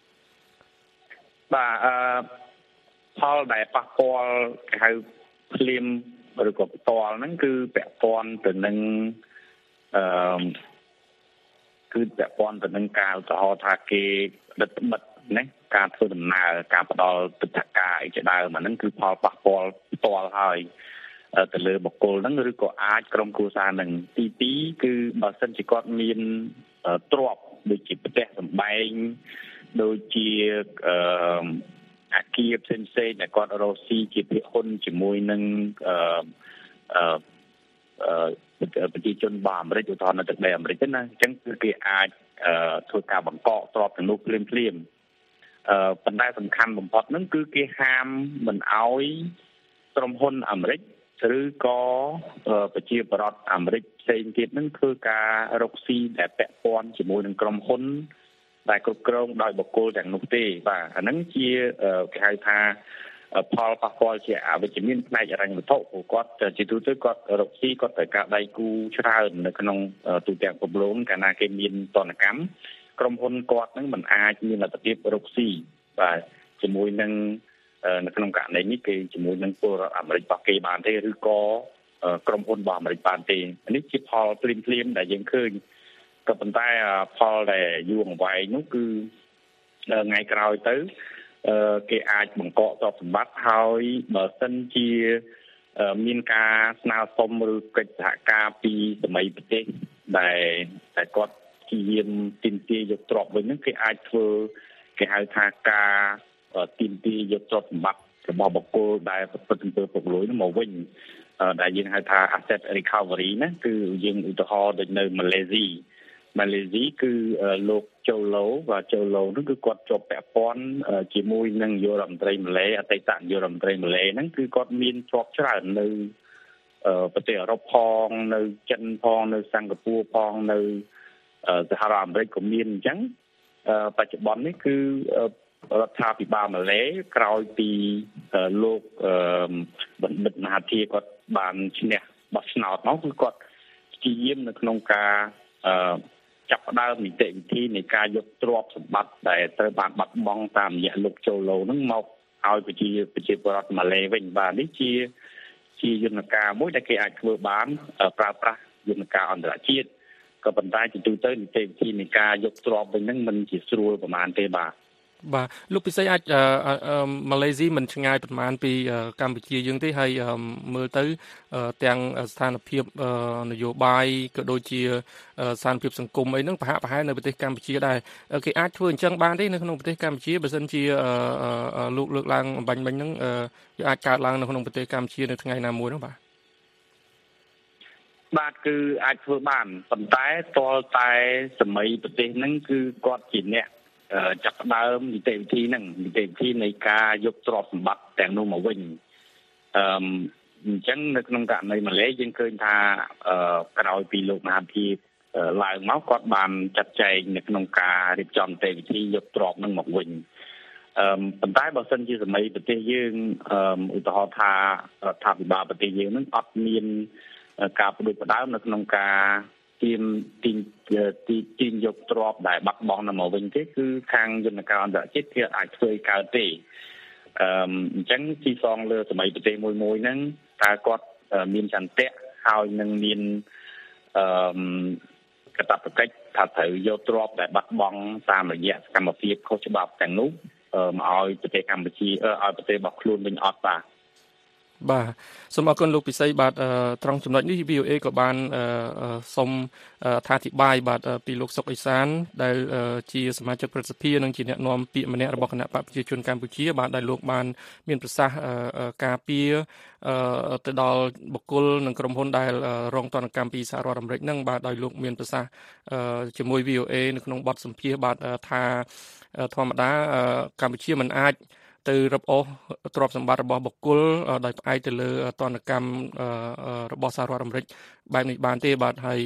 បាទអឺផលដែលប៉ះពាល់គេហៅភ្លាមឬក៏ផ្ទាល់ហ្នឹងគឺពាក់ព័ន្ធទៅនឹងអឺគឺពាក់ព័ន្ធទៅនឹងការឧទាហរណ៍ថាគេដិតបិទណាការធ្វើដំណើរការផ្ដល់ទឹកធការអីជាដើមអាហ្នឹងគឺផលប៉ះពាល់ផ្ទាល់ហើយទៅលើបុគ្គលហ្នឹងឬក៏អាចក្រុមគ្រួសារហ្នឹងទីពីរគឺបើសិនជាគាត់មានទ្រព្យដូចជាផ្ទះសម្បែងដូចជាអឺអាគារផ្សេងផ្សេងដែលគាត់រកស៊ីជាភាគហ៊ុនជាមួយនឹងអឺអឺប្រជាជនរបស់អាមេរិកឧទាហរណ៍នៅទឹកដីអាមេរិកណាអញ្ចឹងគឺគេអាចធ្វើការបង្កកទ្រព្យទាំងនោះភ្លាមភ្លាមអឺប៉ុន្តែសំខាន់បំផុតហ្នឹងគឺគេហាមមិនអោយក្រុមហ៊ុនអាមេរិកឬក៏ប្រជាពលរដ្ឋអាមេរិកផ្សេងទៀតហ្នឹងធ្វើការរកស៊ីដែលពាក់ព័ន្ធជាមួយនឹងក្រុមហ៊ុនដែលគ្រប់គ្រងដោយបុគ្គលទាំងនោះទេបាទអាហ្នឹងជាគេហៅថាផលប៉ះពាល់ជាអវិជ្ជមានផ្នែកហិរញ្ញវត្ថុព្រោះគាត់ជាទូទៅគាត់រកស៊ីគាត់ត្រូវការដៃគូច្រើននៅក្នុងទូទាំងពិភពលោកកាលណាគេមានទណ្ឌកម្មក្រុមហ៊ុនគាត់ហ្នឹងមិនអាចមានលទ្ធភាពរកស៊ីបាទជាមួយនឹងនៅក្នុងករណីនេះគេជាមួយនឹងពលរដ្ឋអាមេរិករបស់គេបានទេឬក៏ក្រុមហ៊ុនរបស់អាមេរិកបានទេនេះជាផលភ្លាមភ្លាមដែលយើងឃើញក៏ប៉ុន្តែផលដែលយូរអង្វែងនោះគឺថ្ងៃក្រោយទៅគេអាចបង្កកទ្រព្យសម្បត្តិហើយបើសិនជាមានការស្នើសុំឬកិច្ចសហការពីសម័យប្រទេសដែលតែគាត់ជាយាមទាមទារយកទ្រព្យវិញហ្នឹងគេអាចធ្វើគេហៅថាការទាមទារយកទ្រព្យសម្បត្តិរបស់បុគ្គលដែលប្រព្រឹត្តអំពើពុករលួយនោះមកវិញដែលយើងហៅថា asset recovery ណាគឺយើងឧទាហរណ៍ដូចនៅម៉ាឡេស៊ីម៉ាឡេស៊ីគឺលោកជូឡូvàជូឡូនោះគឺគាត់ជាប់ពាក់ព័ន្ធជាមួយនឹងនាយករដ្ឋមន្ត្រីម៉ាឡេអតីតនាយករដ្ឋមន្ត្រីម៉ាឡេហ្នឹងគឺគាត់មានជាប់ច្រើននៅប្រទេសអឺរ៉ុបផងនៅចិនផងនៅសិង្ហបុរីផងនៅសហរដ្ឋអាមេរិកក៏មានអញ្ចឹងបច្ចុប្បន្ននេះគឺរដ្ឋាភិបាលម៉ាឡេក្រោយពីលោកបណ្ឌិតមហាធីគាត់បានឈ្នះបោះឆ្នោតមកគឺគាត់ព្យាយាមនៅក្នុងការចាប់ផ្ដើមនីតិវិធីនៃការយកទ្រព្យសម្បត្តិដែលត្រូវបានបាត់បង់តាមរយៈលោកជូឡូហ្នឹងមកឲ្យប្រជាប្រជាពលរដ្ឋម៉ាឡេវិញបាទនេះជាជាយន្តការមួយដែលគេអាចធ្វើបានប្រើប្រាស់យន្តការអន្តរជាតិក៏ប៉ុន្តែជាទូទៅនីតិវិធីនៃការយកទ្រព្យវិញហ្នឹងមិនជាស្រួលប្រហែលទេបាទបាទលោកពិសីអាចម៉ាឡេស៊ីមិនឆ្ងាយប្រហែលពីកម្ពុជាយើងទេហើយមើលទៅទាំងស្ថានភាពនយោបាយក៏ដូចជាស្ថានភាពសង្គមអីហ្នឹងប្រហាក់ប្រហែលនៅប្រទេសកម្ពុជាដែរគេអាចធ្វើអញ្ចឹងបានទេនៅក្នុងប្រទេសកម្ពុជាបើសិនជាលោកលើកឡើងអំបញ្ញមិញហ្នឹងវាអាចកើតឡើងនៅក្នុងប្រទេសកម្ពុជានៅថ្ងៃណាមួយហ្នឹងបាទបាទគឺអាចធ្វើបានប៉ុន្តែទាល់តែសម័យប្រទេសហ្នឹងគឺគាត់ជាអ្នកចាប់ផ្ដើមនីតិវិធីហ្នឹងនីតិវិធីនៃការយកទ្រព្យសម្បត្តិទាំងនោះមកវិញអឺអញ្ចឹងនៅក្នុងករណីម៉ាឡេយើងឃើញថាក្រោយពីលោកមហាធីឡើងមកគាត់បានចាត់ចែងនៅក្នុងការរៀបចំនីតិវិធីយកទ្រព្យហ្នឹងមកវិញអឺប៉ុន្តែបើសិនជាសម័យប្រទេសយើងឧទាហរណ៍ថារដ្ឋាភិបាលប្រទេសយើងហ្នឹងអត់មានការផ្ដួចផ្ដើមនៅក្នុងការទីមទីទីទីយកទ្រព្យដែលបាត់បង់នៅមកវិញទេគឺខាងយន្តការអន្តរជាតិគេអាចធ្វើឲ្យកើតទេអឺអញ្ចឹងទីសងលើសម័យប្រទេសមួយមួយហ្នឹងតើគាត់មានចន្ទៈហើយនឹងមានអឺកាតព្វកិច្ចថាត្រូវយកទ្រព្យដែលបាត់បង់តាមរយៈសកម្មភាពខុសច្បាប់ទាំងនោះមកឲ្យប្រទេសកម្ពុជាឲ្យប្រទេសរបស់ខ្លួនវិញអត់បាទបាទសូមអរគុណលោកពិសីបាទត្រង់ចំណុចនេះ វី អូ เอ ក៏បានសូមអត្ថាធិប្បាយបាទពីលោកសុកអេសានដែលជាសមាជិកព្រឹទ្ធសភានិងជាអ្នកនាំពាក្យម្នាក់របស់គណៈបកប្រជាជនកម្ពុជាបាទដែលលោកបានមានប្រសាសន៍ការពារទៅដល់បុគ្គលនិងក្រុមហ៊ុនដែលរងទណ្ឌកម្មពីសហរដ្ឋអាមេរិកហ្នឹងបាទដោយលោកមានប្រសាសន៍ជាមួយ វី អូ เอ នៅក្នុងបទសម្ភាសន៍បាទថាធម្មតាកម្ពុជាមិនអាចទៅរឹបអូសទ្រព្យសម្បត្តិរបស់បុគ្គលដោយផ្អែកទៅលើទណ្ឌកម្មរបស់សហរដ្ឋអាមេរិកបែបនេះបានទេបាទហើយ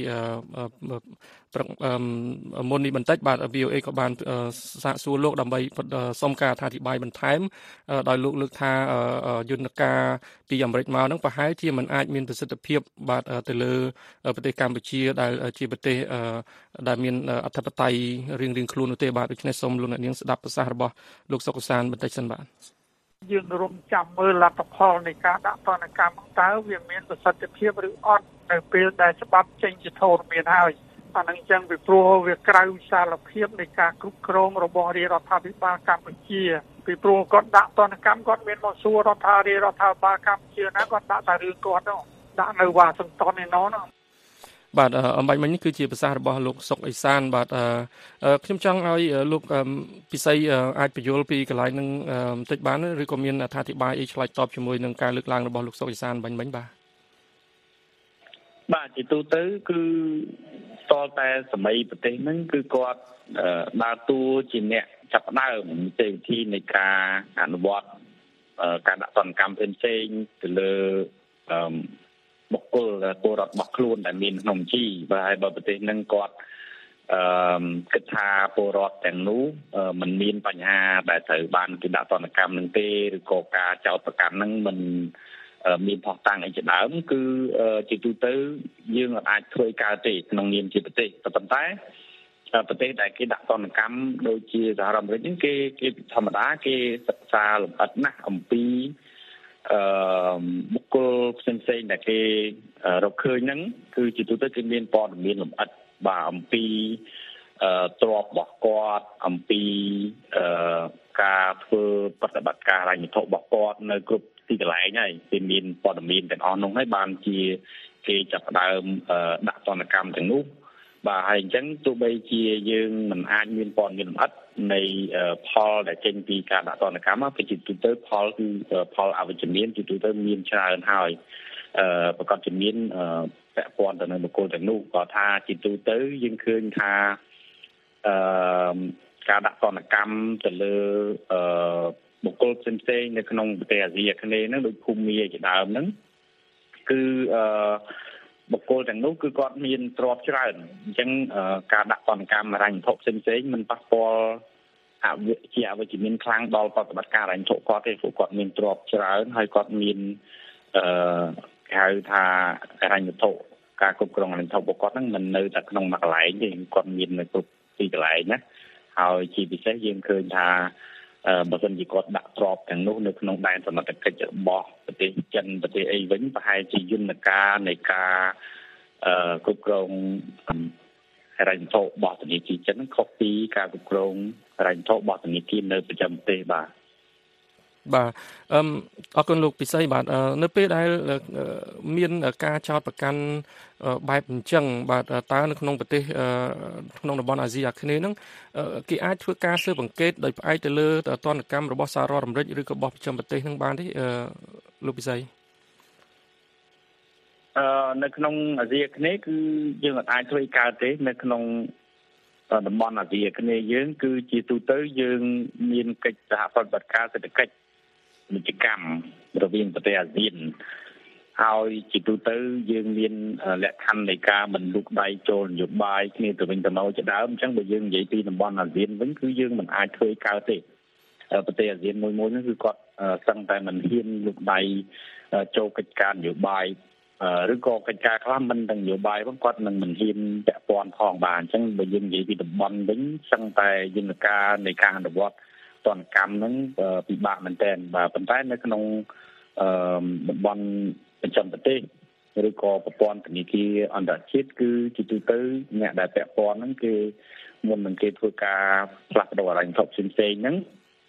មុននេះបន្តិចបាទ វី អូ เอ ក៏បានសាកសួរលោកដើម្បីសុំការអធិប្បាយបន្ថែមដោយលោកលើកថាយន្តការពីអាមេរិកមកហ្នឹងប្រហែលជាមិនអាចមានប្រសិទ្ធភាពបាទទៅលើប្រទេសកម្ពុជាដែលជាប្រទេសដែលមានអធិបតេយ្យរៀងៗខ្លួននោះទេបាទដូច្នេះសូមលោកអ្នកនាងស្ដាប់ប្រសាសន៍របស់លោកសុកសានបន្តិចសិនបាទយើងរំចាំមើលលទ្ធផលនៃការដាក់ទណ្ឌកម្មតើវាមានប្រសិទ្ធភាពឬអត់នៅពេលដែលច្បាប់ចេញជាធរមានហើយអានឹងចឹងពីព្រោះវាក្រៅវិសាលភាពនៃការគ្រប់គ្រងរបស់រាជរដ្ឋាភិបាលកម្ពុជាពីព្រោះគាត់ដាក់ទណ្ឌកម្មគាត់មានមកសួររដ្ឋាភិបាលរដ្ឋាភិបាលកម្ពុជាណាគាត់ដាក់តែរឿងគាត់នោះដាក់នៅវ៉ាស៊ីនតោនឯណោះនោះបាទអំបញ្ញមិញនេះគឺជាប្រសាសន៍របស់លោកសុកអេសានបាទខ្ញុំចង់ឲ្យលោកពិសីអាចបញ្យល់ពីកន្លែងនឹងបន្តិចបានឬក៏មានអត្ថាធិប្បាយអីឆ្លើយតបជាមួយនឹងការលើកឡើងរបស់លោកសុកអេសានអំបញ្ញមិញបាទបាទជាទូទៅគឺតលតែសម័យប្រទេសហ្នឹងគឺគាត់ដើរតួជាអ្នកចាប់ផ្ដើមនីតិវិធីនៃការអនុវត្តការដាក់ទណ្ឌកម្មផ្សេងៗទៅលើបុគ្គលពលរដ្ឋរបស់ខ្លួនដែលមានក្នុងបញ្ជីបាទហើយបើប្រទេសហ្នឹងគាត់អឺគិតថាពលរដ្ឋទាំងនោះมันមានបញ្ហាដែលត្រូវបានគេដាក់ទណ្ឌកម្មនឹងទេឬក៏ការចោទប្រកាន់ហ្នឹងมันមានផុសតាំងអីជាដើមគឺជាទូទៅយើងអាចធ្វើការទេក្នុងនាមជាប្រទេសប៉ុន្តែប្រទេសដែលគេដាក់ទណ្ឌកម្មដូចជាសហរដ្ឋអាមេរិកហ្នឹងគេគេធម្មតាគេសិក្សាលម្អិតណាស់អំពីអឺបុគ្គលផ្សេងៗដែលគេរកឃើញហ្នឹងគឺជាទូទៅគេមានព័ត៌មានលម្អិតបាទអំពីអឺទ្រព្យរបស់គាត់អំពីអឺការធ្វើបប្រតិបត្តិការហិរញ្ញវត្ថុរបស់គាត់នៅគ្រប់ទីកន្លែងហើយគេមានព័ត៌មានទាំងអស់នោះហើយបានជាគេចាប់ផ្ដើមដាក់ទណ្ឌកម្មទាំងនោះបាទហើយអញ្ចឹងទោះបីជាយើងមិនអាចមានព័ត៌មានលម្អិតនៃផលដែលចេញពីការដាក់ទណ្ឌកម្មមកជាទូទៅផលគឺផលអវិជ្ជមានជាទូទៅមានច្រើនហើយអឺប្រកបជាមានពាក់ព័ន្ធទៅនឹងបុគ្គលទាំងនោះក៏ថាជាទូទៅយើងឃើញថាអឺការដាក់ទណ្ឌកម្មទៅលើអឺបុគ្គលផ្សេងៗនៅក្នុងប្រទេសអាស៊ីអាគ្នេយ៍ហ្នឹងដូចភូមិមាជាដើមហ្នឹងគឺអឺបុគ្គលទាំងនោះគឺគាត់មានទ្រព្យច្រើនអញ្ចឹងការដាក់ទណ្ឌកម្មហិរញ្ញវត្ថុផ្សេងៗមិនប៉ះពាល់អវិជ្ជាអវិជ្ជមានខ្លាំងដល់ប្រតិបត្តិការហិរញ្ញវត្ថុគាត់ទេព្រោះគាត់មានទ្រព្យច្រើនហើយគាត់មានអឺគេហៅថាហិរញ្ញវត្ថុការគ្រប់គ្រងហិរញ្ញវត្ថុរបស់គាត់ហ្នឹងមិននៅតែក្នុងមួយកន្លែងទេគាត់មាននៅគ្រប់ទីកន្លែងណាហើយជាពិសេសយើងឃើញថាបើមិនជាគាត់ដាក់ទ្រព្យទាំងនោះនៅក្នុងដែនសមត្ថកិច្ចរបស់ប្រទេសចិនប្រទេសអីវិញប្រហែលជាយន្តការនៃការអឺគ្រប់គ្រងហិរញ្ញវត្ថុរបស់ធនាគារចិនខុសពីការគ្រប់គ្រងហិរញ្ញវត្ថុរបស់ធនាគារនៅប្រចាំប្រទេសបាទបាទអឺអរគុណលោកពិសីបាទនៅពេលដែលមានការចោទប្រកាន់បែបអញ្ចឹងបាទតើនៅក្នុងប្រទេសក្នុងតំបន់អាស៊ីអាគ្នេយ៍ហ្នឹងគេអាចធ្វើការស៊ើបអង្កេតដោយផ្អែកទៅលើទណ្ឌកម្មរបស់សហរដ្ឋអាមេរិកឬក៏របស់ប្រចាំប្រទេសហ្នឹងបានទេលោកពិសីអឺនៅក្នុងអាស៊ីអាគ្នេយ៍គឺយើងអាចធ្វើការទេនៅក្នុងតំបន់អាស៊ីអាគ្នេយ៍យើងគឺជាទូទៅយើងមានកិច្ចសហប្រតិបត្តិការសេដ្ឋកិច្ចពាណិជ្ជកម្មរវាងប្រទេសអាស៊ានហើយជាទូទៅយើងមានលក្ខខណ្ឌនៃការបន្លុកដៃចូលនយោបាយគ្នាទៅវិញទៅមកជាដើមអញ្ចឹងបើយើងនិយាយពីតំបន់អាស៊ានវិញគឺយើងមិនអាចធ្វើកើតទេប្រទេសអាស៊ានមួយមួយហ្នឹងគឺគាត់សឹងតែមិនហ៊ានលុកដៃចូលកិច្ចការនយោបាយឬក៏កិច្ចការខ្លះមិនទាំងនយោបាយផងគាត់នឹងមិនហ៊ានពាក់ព័ន្ធផងបាទអញ្ចឹងបើយើងនិយាយពីតំបន់វិញសឹងតែយន្តការនៃការអនុវត្តទណ្ឌកម្មហ្នឹងពិបាកមែនទែនបាទប៉ុន្តែនៅក្នុងអឺតំបន់ប្រចាំប្រទេសឬក៏ប្រព័ន្ធធនាគារអន្តរជាតិគឺជាទូទៅអ្នកដែលពាក់ព័ន្ធហ្នឹងគឺមុននឹងគេធ្វើការផ្លាស់ប្ដូរហិរញ្ញវត្ថុផ្សេងៗហ្នឹង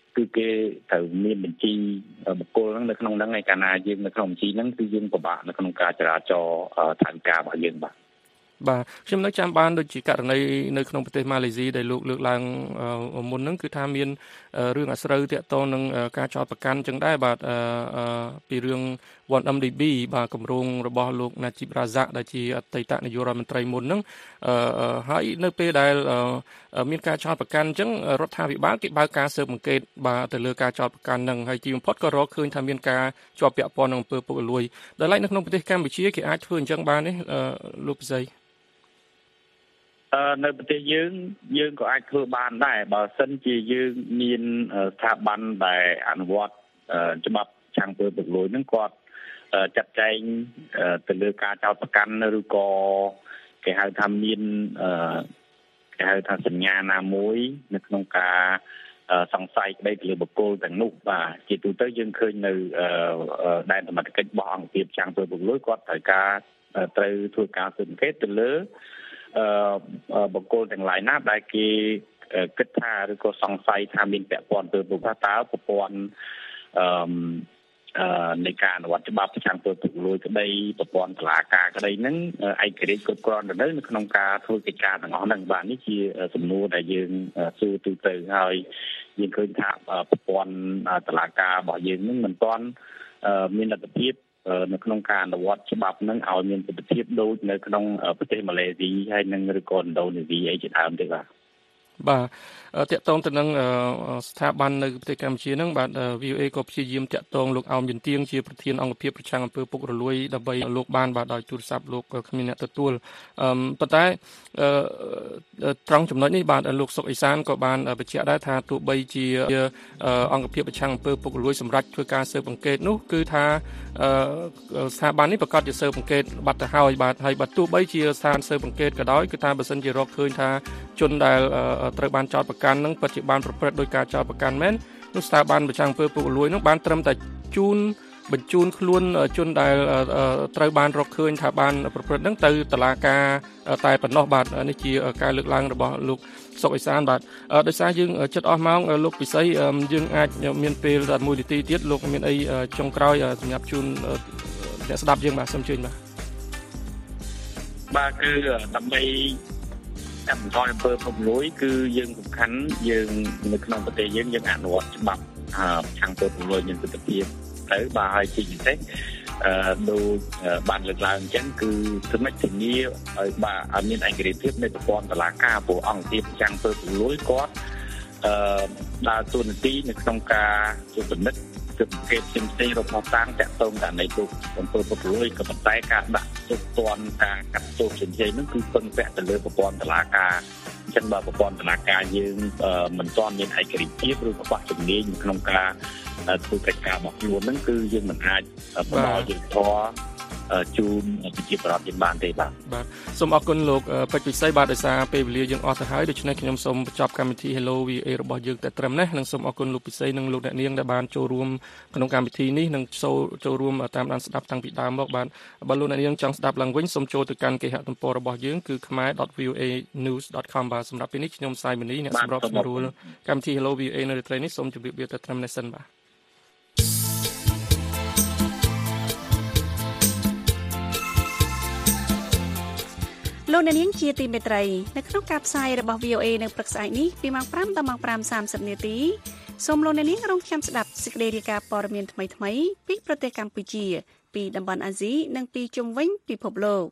គឺគេត្រូវមានបញ្ជីបុគ្គលហ្នឹងនៅក្នុងហ្នឹងឯកាលណាយើងនៅក្នុងបញ្ជីហ្នឹងគឺយើងពិបាកនៅក្នុងការចរាចរថវិការបស់យើងបាទបាទខ្ញុំនៅចាំបានដូចជាករណីនៅក្នុងប្រទេសម៉ាឡេស៊ីដែលលោកលើកឡើងមុនហ្នឹងគឺថាមានរឿងអាស្រូវទាក់ទងនឹងការចោទប្រកាន់ចឹងដែរបាទពីរឿង one M D B បាទគម្រោងរបស់លោក Najib Razak ដែលជាអតីតនាយករដ្ឋមន្ត្រីមុនហ្នឹងហើយនៅពេលដែលមានការចោទប្រកាន់អញ្ចឹងរដ្ឋាភិបាលគេបើកការស៊ើបអង្កេតបាទទៅលើការចោទប្រកាន់ហ្នឹងហើយជាបំផុតក៏រកឃើញថាមានការជាប់ពាក់ព័ន្ធនឹងអំពើពុករលួយដែលឡែកនៅក្នុងប្រទេសកម្ពុជាគេអាចធ្វើអញ្ចឹងបានទេលោកពិសីអឺនៅប្រទេសយើងយើងក៏អាចធ្វើបានដែរបើសិនជាយើងមានស្ថាប័នដែលអនុវត្តច្បាប់ឆាំងអំពើពុករលួយហ្នឹងគាត់ចាត់ចែងទៅលើការចោទប្រកាន់ឬក៏គេហៅថាមានគេហៅថាសញ្ញាណាមួយនៅក្នុងការសង្ស័យក្តីទៅលើបុគ្គលទាំងនោះបាទជាទូទៅយើងឃើញនៅដែនសមត្ថកិច្ចរបស់អង្គភាពឆាំងអំពើពុករលួយគាត់ត្រូវការត្រូវធ្វើការស៊ើបអង្កេតទៅលើអឺបុគ្គលទាំងឡាយណាដែលគេគិតថាឬក៏សង្ស័យថាមានពាក់ព័ន្ធទៅពុកតើប្រព័ន្ធអឺអឺនៃការអនុវត្តច្បាប់ប្រចាំពុកលួយក្តីប្រព័ន្ធតុលាការក្តីហ្នឹងឯករាជ្យគ្រប់គ្រាន់ទៅនៅក្នុងការធ្វើកិច្ចការទាំងអស់ហ្នឹងបាទនេះជាសំណួរដែលយើងសួរទូទៅហើយយើងឃើញថាប្រព័ន្ធតុលាការរបស់យើងហ្នឹងមិនទាន់មានលទ្ធភាពនៅក្នុងការអនុវត្តច្បាប់នឹងឲ្យមានប្រសិទ្ធភាពដូចនៅក្នុងប្រទេសម៉ាឡេស៊ីហើយនិងឬក៏ឥណ្ឌូនេស៊ីអីជាដើមទេបាទបាទតាក់ទងទៅនឹងស្ថាប័ននៅប្រទេសកម្ពុជាហ្នឹងបាទ V O A ក៏ព្យាយាមតាក់ទងលោកអោមយន្តទៀងជាប្រធានអង្គភាពប្រឆាំងអំពើពុករលួយដើម្បីលោកបានបាទដោយទូរស័ព្ទលោកគ្មានអ្នកទទួលអឺប៉ុន្តែត្រង់ចំណុចនេះបាទលោកសុកអេសានក៏បានបញ្ជាក់ដែរថាទោះបីជាអង្គភាពប្រឆាំងអំពើពុករលួយសម្រាប់ធ្វើការស៊ើបអង្កេតនោះគឺថាស្ថាប័ននេះប្រកាសជាស៊ើបអង្កេតបាត់ទៅហើយបាទហើយបើទោះបីជាស្ថានស៊ើបអង្កេតក៏ដោយគឺថាបើសិនជារកឃើញថាជនដែលត្រូវបានចោទប្រកាន់នឹងពិតជាបានប្រព្រឹត្តដោយការចោទប្រកាន់មែននោះស្ថាប័នប្រឆាំងអំពើពុករលួយនឹងបានត្រឹមតែជូនបញ្ជូនខ្លួនជនដែលត្រូវបានរកឃើញថាបានប្រព្រឹត្តនឹងទៅតុលាការតែប៉ុណ្ណោះបាទនេះជាការលើកឡើងរបស់លោកសុកអេសានបាទដោយសារយើងជិតអស់ម៉ោងលោកពិសីយើងអាចមានពេលតែមួយនាទីទៀតលោកមានអីចុងក្រោយសម្រាប់ជូនអ្នកស្ដាប់យើងបាទសូមអញ្ជើញបាទបាទគឺដើម្បីកាត់បន្ថយអំពើពុករលួយគឺយើងសំខាន់យើងនៅក្នុងប្រទេសយើងយើងអនុវត្តច្បាប់ឆាំងអំពើពុករលួយមានប្រសិទ្ធភាពទៅបាទហើយជាពិសេសអឺដូចបានលើកឡើងអញ្ចឹងគឺសម្រាប់ធានាឲ្យបាទឲ្យមានឯករាជ្យភាពនៃប្រព័ន្ធតុលាការព្រោះអង្គភាពឆាំងអំពើពុករលួយគាត់អឺដើរតួនាទីនៅក្នុងការជាពិនិត្យស៊ើបអង្កេតផ្សេងៗរបស់តាំងតាក់ទងករណីពុកអំពើពុករលួយក៏ប៉ុន្តែការដាក់ទោសទណ្ឌការកាត់ទោសផ្សេងៗនោះគឺពឹងពាក់ទៅលើប្រព័ន្ធតុលាការអញ្ចឹងបើប្រព័ន្ធតុលាការយើងមិនទាន់មានឯករាជ្យភាពឬក៏ខ្វះជំនាញក្នុងការធ្វើកិច្ចការរបស់ខ្លួនហ្នឹងគឺយើងមិនអាចផ្ដល់យុត្តិធម៌ជូនប្រជាពលរដ្ឋយើងបានទេបាទបាទសូមអរគុណលោកពេជ្រពិសីបាទដោយសារពេលវេលាយើងអស់ទៅហើយដូច្នេះខ្ញុំសូមបញ្ចប់កម្មវិធី Hello វី អូ អេ របស់យើងតែត្រឹមនេះនិងសូមអរគុណលោកពិសីនិងលោកអ្នកនាងដែលបានចូលរួមក្នុងកម្មវិធីនេះនិងចូលរួមតាមដានស្ដាប់តាំងពីដើមមកបាទបើលោកអ្នកនាងចង់ស្ដាប់ឡើងវិញសូមចូលទៅកាន់គេហទំព័ររបស់យើងគឺ khmer dot v o a news dot com បាទសម្រាប់ពេលនេះខ្ញុំសាយមនីអ្នកសម្របសម្រួលកម្មវិធី Hello វី អូ អេ នៅថ្ងៃនេះសូមជម្រាបលាតែត្រឹមនេះសិនបាទលោកអ្នកនាងជាទីមេត្រីនៅក្នុងការផ្សាយរបស់ V O A នៅព្រឹកស្អែកនេះពីម៉ោងfiveដល់ម៉ោងfiveសាមសិបនាទីសូមលោកអ្នកនាងរងចាំស្ដាប់សេចក្តីរាយការណ៍ព័ត៌មានថ្មីៗពីប្រទេសកម្ពុជាពីតំបន់អាស៊ីនិងពីជុំវិញពិភពលោក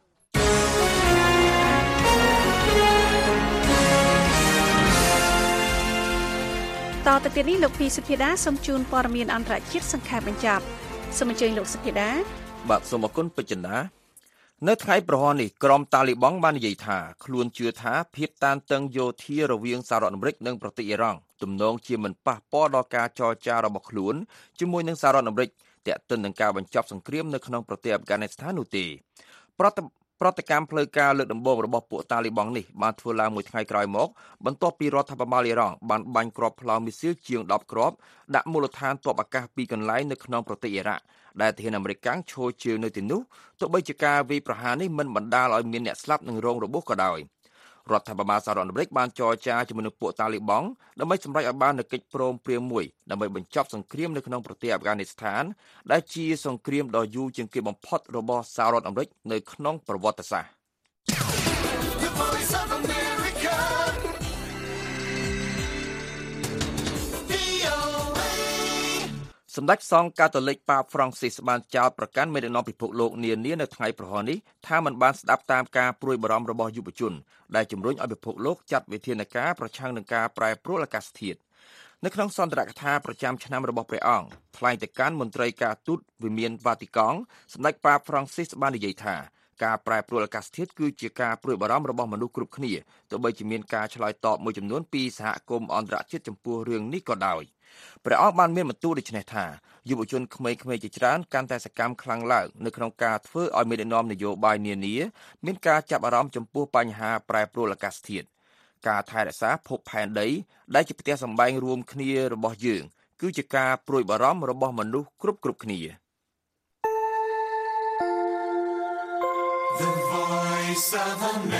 តទៅទៀតនេះលោកពីសុភាដាសូមជូនព័ត៌មានអន្តរជាតិសង្ខេបបញ្ចប់សូមអញ្ជើញលោកសុភាដាបាទសូមអរគុណពេជ្រណានៅថ្ងៃប្រហ័ននេះក្រុមតាលីបង់បាននិយាយថាខ្លួនជឿថាភាពតានតឹងយោធារវាងសហរដ្ឋអាមេរិកនិងប្រទេសអ៊ីរ៉ង់ទំនងជាមិនប៉ះពាល់ដល់ការចរចារបស់ខ្លួនជាមួយនឹងសហរដ្ឋអាមេរិកទាក់ទិននឹងការបញ្ចប់សង្គ្រាមនៅក្នុងប្រទេសអាហ្វហ្គានីស្ថាននោះទេប្រតិប្រតិកម្មផ្លូវការលើកដំបូងរបស់ពួកតាលីបង់នេះបានធ្វើឡើងមួយថ្ងៃក្រោយមកបន្ទាប់ពីរដ្ឋាភិបាលអ៊ីរ៉ង់បានបាញ់គ្រាប់ផ្លោមមីស៊ីលជាងដប់គ្រាប់ដាក់មូលដ្ឋានទ័ពអាកាសពីរកន្លែងនៅក្នុងប្រទេសអ៊ីរ៉ាក់ដែលទាហានអាមេរិកកាំងឈរជើងនៅទីនោះទោះបីជាការវាយប្រហារនេះមិនបណ្ដាលឲ្យមានអ្នកស្លាប់និងរងរបួសក៏ដោយរដ្ឋាភិបាលសហរដ្ឋអាមេរិកបានចរចាជាមួយនឹងពួកតាលីបង់ដើម្បីសម្រេចឲ្យបាននូវកិច្ចព្រមព្រៀងមួយដើម្បីបញ្ចប់សង្គ្រាមនៅក្នុងប្រទេសអាហ្វហ្គានីស្ថានដែលជាសង្គ្រាមដ៏យូរជាងគេបំផុតរបស់សហរដ្ឋអាមេរិកនៅក្នុងប្រវត្តិសាស្ត្រសម្ដេចសង្ឃកាតូលិកប៉ាបហ្វ្រង់ស៊ីសបានចោទប្រកាន់មេដឹកនាំពិភពលោកនានានៅថ្ងៃប្រហ័សនេះថាមិនបានស្ដាប់តាមការព្រួយបារម្ភរបស់យុវជនដែលជំរុញឲ្យពិភពលោកចាត់វិធានការប្រឆាំងនឹងការប្រែប្រួលអាកាសធាតុនៅក្នុងសន្ទរកថាប្រចាំឆ្នាំរបស់ព្រះអង្គថ្លែងទៅកាន់មន្ត្រីការទូតវិមានវ៉ាទីកង់សម្ដេចប៉ាបហ្វ្រង់ស៊ីសបាននិយាយថាការប្រែប្រួលអាកាសធាតុគឺជាការព្រួយបារម្ភរបស់មនុស្សគ្រប់គ្នាទោះបីជាមានការឆ្លើយតបមួយចំនួនពីសហគមន៍អន្តរជាតិចំពោះរឿងនេះក៏ដោយព្រះអង្គបានមានបន្ទូលដូចនេះថាយុវជនក្មេងៗជាច្រើនកាន់តែសកម្មខ្លាំងឡើងនៅក្នុងការធ្វើឲ្យមេដឹកនាំនយោបាយនានាមានការចាប់អារម្មណ៍ចំពោះបញ្ហាប្រែប្រួលអាកាសធាតុការថែរក្សាភពផែនដីដែលជាផ្ទះសម្បែងរួមគ្នារបស់យើងគឺជាការព្រួយបារម្ភរបស់មនុស្សគ្រប់គ្រប់គ្នា The Voice of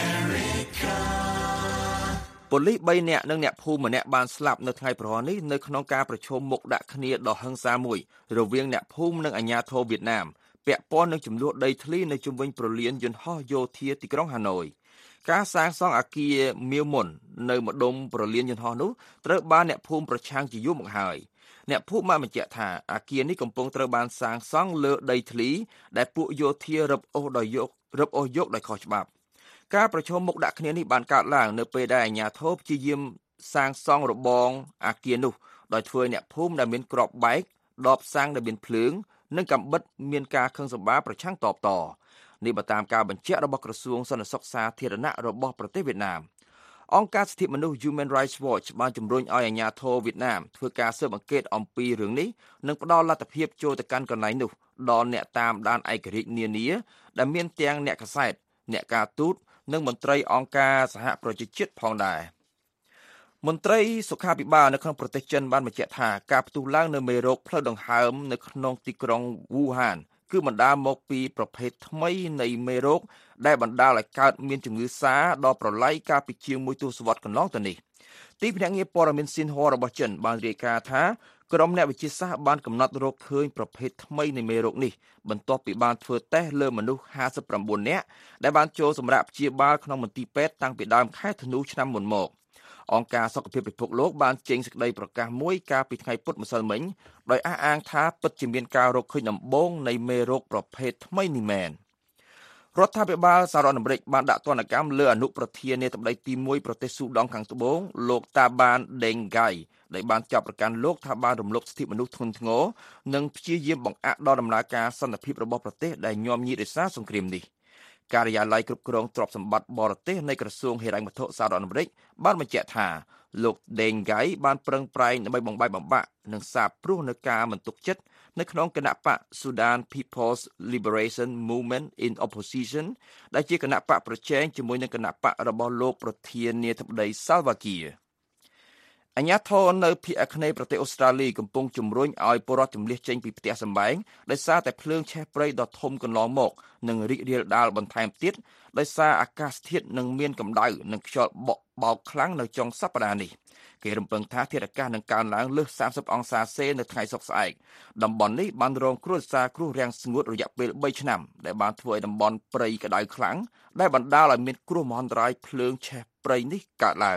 Americaប៉ូលីសបីនាក់និងអ្នកភូមិម្នាក់បានស្លាប់នៅថ្ងៃប្រហ័សនេះនៅក្នុងការប្រជុំមុខដាក់គ្នាដ៏ហិង្សាមួយរវាងអ្នកភូមិនិងអាជ្ញាធរវៀតណាមពាក់ព័ន្ធនឹងចំនួនដីធ្លីនៅជុំវិញព្រលានយន្តហោះយោធាទីក្រុងហាណូយការសាងសង់អគារមៀវមុននៅម្ដុំព្រលានយន្តហោះនោះត្រូវបានអ្នកភូមិប្រឆាំងជាយូរមកហើយអ្នកភូមិបានបញ្ជាក់ថាអគារនេះកំពុងត្រូវបានសាងសង់លើដីធ្លីដែលពួកយោធារឹបអូសដោយយករឹបអូសយកដោយខុសច្បាប់ការប្រជុំមុខដាក់គ្នានេះបានកើតឡើងនៅពេលដែលអាជ្ញាធរព្យាយាមសាងសង់របងអគារនោះដោយធ្វើអ្នកភូមិដែលមានគ្រាប់បែកដបសាំងដែលមានភ្លើងនិងកាំបិតមានការខឹងសម្បារប្រឆាំងតបតនេះបើតាមការបញ្ជាក់របស់ក្រសួងសន្តិសុខសាធារណៈរបស់ប្រទេសវៀតណាមអង្គការសិទ្ធិមនុស្ស Human Rights Watch បានជំរុញឲ្យអាជ្ញាធរវៀតណាមធ្វើការស៊ើបអង្កេតអំពីរឿងនេះនិងផ្ដល់លទ្ធភាពចូលទៅកាន់កន្លែងនោះដល់អ្នកតាមដានឯករាជ្យនានាដែលមានទាំងអ្នកកាសែតអ្នកការទូតនិងមន្ត្រីអង្គការសហប្រជាជាតិផងដែរមន្ត្រីសុខាភិបាលនៅក្នុងប្រទេសចិនបានបញ្ជាក់ថាការផ្ទុះឡើងនៅមេរោគផ្លូវដង្ហើមនៅក្នុងទីក្រុងវូហានគឺបណ្ដាលមកពីប្រភេទថ្មីនៃមេរោគដែលបណ្ដាលឲ្យកើតមានជំងឺសាដ៏ប្រឡាយកាលពីជាងមួយទសវត្សរ៍កន្លងទៅនេះទីភ្នាក់ងារព័ត៌មានស៊ីនហួររបស់ចិនបានរាយការណ៍ថាក្រុមអ្នកវិទ្យាសាស្ត្របានកំណត់រកឃើញប្រភេទថ្មីនៃមេរោគនេះបន្ទាប់ពីបានធ្វើតេស្តលើមនុស្សห้าสิบเก้าនាក់ដែលបានចូលសម្រាប់ព្យាបាលក្នុងមន្ទីរពេទ្យតាំងពីដើមខែធ្នូឆ្នាំមុនមកអង្គការសុខភាពពិភពលោកបានចេញសេចក្តីប្រកាសមួយកាលពីថ្ងៃពុធម្សិលមិញដោយអះអាងថាពិតជាមានការរកឃើញដំបូងនៃមេរោគប្រភេទថ្មីនេះមែនរដ្ឋាភិបាលសហរដ្ឋអាមេរិកបានដាក់ទណ្ឌកម្មលើអនុប្រធានាធិបតីទីមួយប្រទេសស៊ូដង់ខាងត្បូងលោកតាបានដេងហ្គៃដែលបានចាប់ប្រកាន់លោកថាបានរំលោភសិទ្ធិមនុស្សធ្ងន់ធ្ងរនិងព្យាយាមបង្អាក់ដល់ដំណើរការសន្តិភាពរបស់ប្រទេសដែលញោមញីដោយសារសង្គ្រាមនេះការិយាល័យគ្រប់គ្រងទ្រព្យសម្បត្តិបរទេសនៃក្រសួងហិរញ្ញវត្ថុសហរដ្ឋអាមេរិកបានបញ្ជាក់ថាលោកដេងហ្គៃបានប្រឹងប្រែងដើម្បីបំបែកបំបាក់និងសាបព្រោះនៅការមិនទុកចិត្តនៅក្នុងគណបក Sudan People's Liberation Movement in Opposition ដែលជាគណបកប្រជែងជាមួយនឹងគណបករបស់លោកប្រធានាធិបតី Salva Kiir អាជ្ញាធរនៅភាគអាគ្នេយ៍ប្រទេសអូស្ត្រាលីកំពុងជំរុញឲ្យពលរដ្ឋជម្លៀសចេញពីផ្ទះសម្បែងដោយសារតែភ្លើងឆេះព្រៃដ៏ធំកន្លងមកនិងរីករាលដាលបន្ថែមទៀតដោយសារអាកាសធាតុនឹងមានកម្ដៅនិងខ្យល់បក់បោកខ្លាំងនៅចុងសប្តាហ៍នេះគេរំពឹងថាធាតុអាកាសនឹងកើនឡើងលើសសាមសិបអង្សាសេនៅថ្ងៃសុក្រស្អែកតំបន់នេះបានរងគ្រោះសារគ្រោះរាំងស្ងួតរយៈពេលបីឆ្នាំដែលបានធ្វើឲ្យតំបន់ព្រៃក្តៅខ្លាំងដែលបណ្ដាលឲ្យមានគ្រោះមហន្តរាយភ្លើងឆេះព្រៃនេះកើតឡើង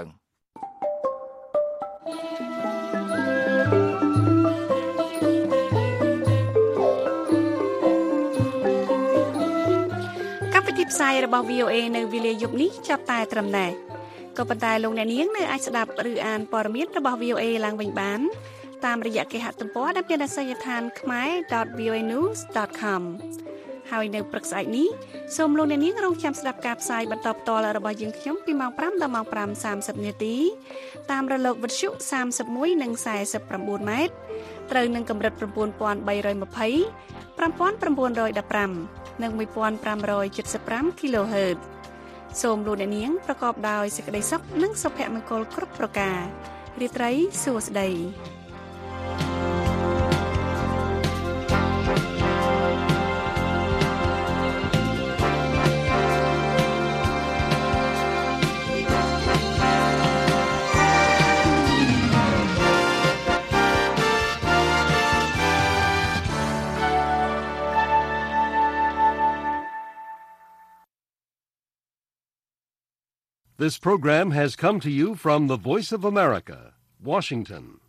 ផ្សាយរបស់ វី អូ អេ នៅវេលាយប់នេះចាប់តែត្រឹមណេះក៏ប៉ុន្តែលោកអ្នកនាងនៅអាចស្ដាប់ឬអានព័ត៌មានរបស់ វី អូ អេ ឡើងវិញបានតាមរយៈគេហទំព័រដែលមានអាសយដ្ឋាន khmae dot v o a news dot com ហើយនៅព្រឹកស្អែកនេះសូមលោកអ្នកនាងរងចាំស្ដាប់ការផ្សាយបន្តផ្ទាល់របស់យើងខ្ញុំពីម៉ោងប្រាំដល់ម៉ោងប្រាំសាមសិបនាទីតាមរលកវិទ្យុសាមសិបមួយនិងសែសិបប្រាំបួនម៉ែត្រត្រូវនឹងកម្រិត៩ពាន់បីរយម្ភៃ ប្រាំពាន់ប្រាំបួនរយដប់ប្រាំនិងមួយពាន់ប្រាំរយседសិបប្រាំ kHz សូមលោកអ្នកនាងប្រកបដោយសេចក្តីសុខនិងសុភមង្គលគ្រប់ប្រការរាត្រីសួស្តី This program has come to you from the Voice of America, Washington.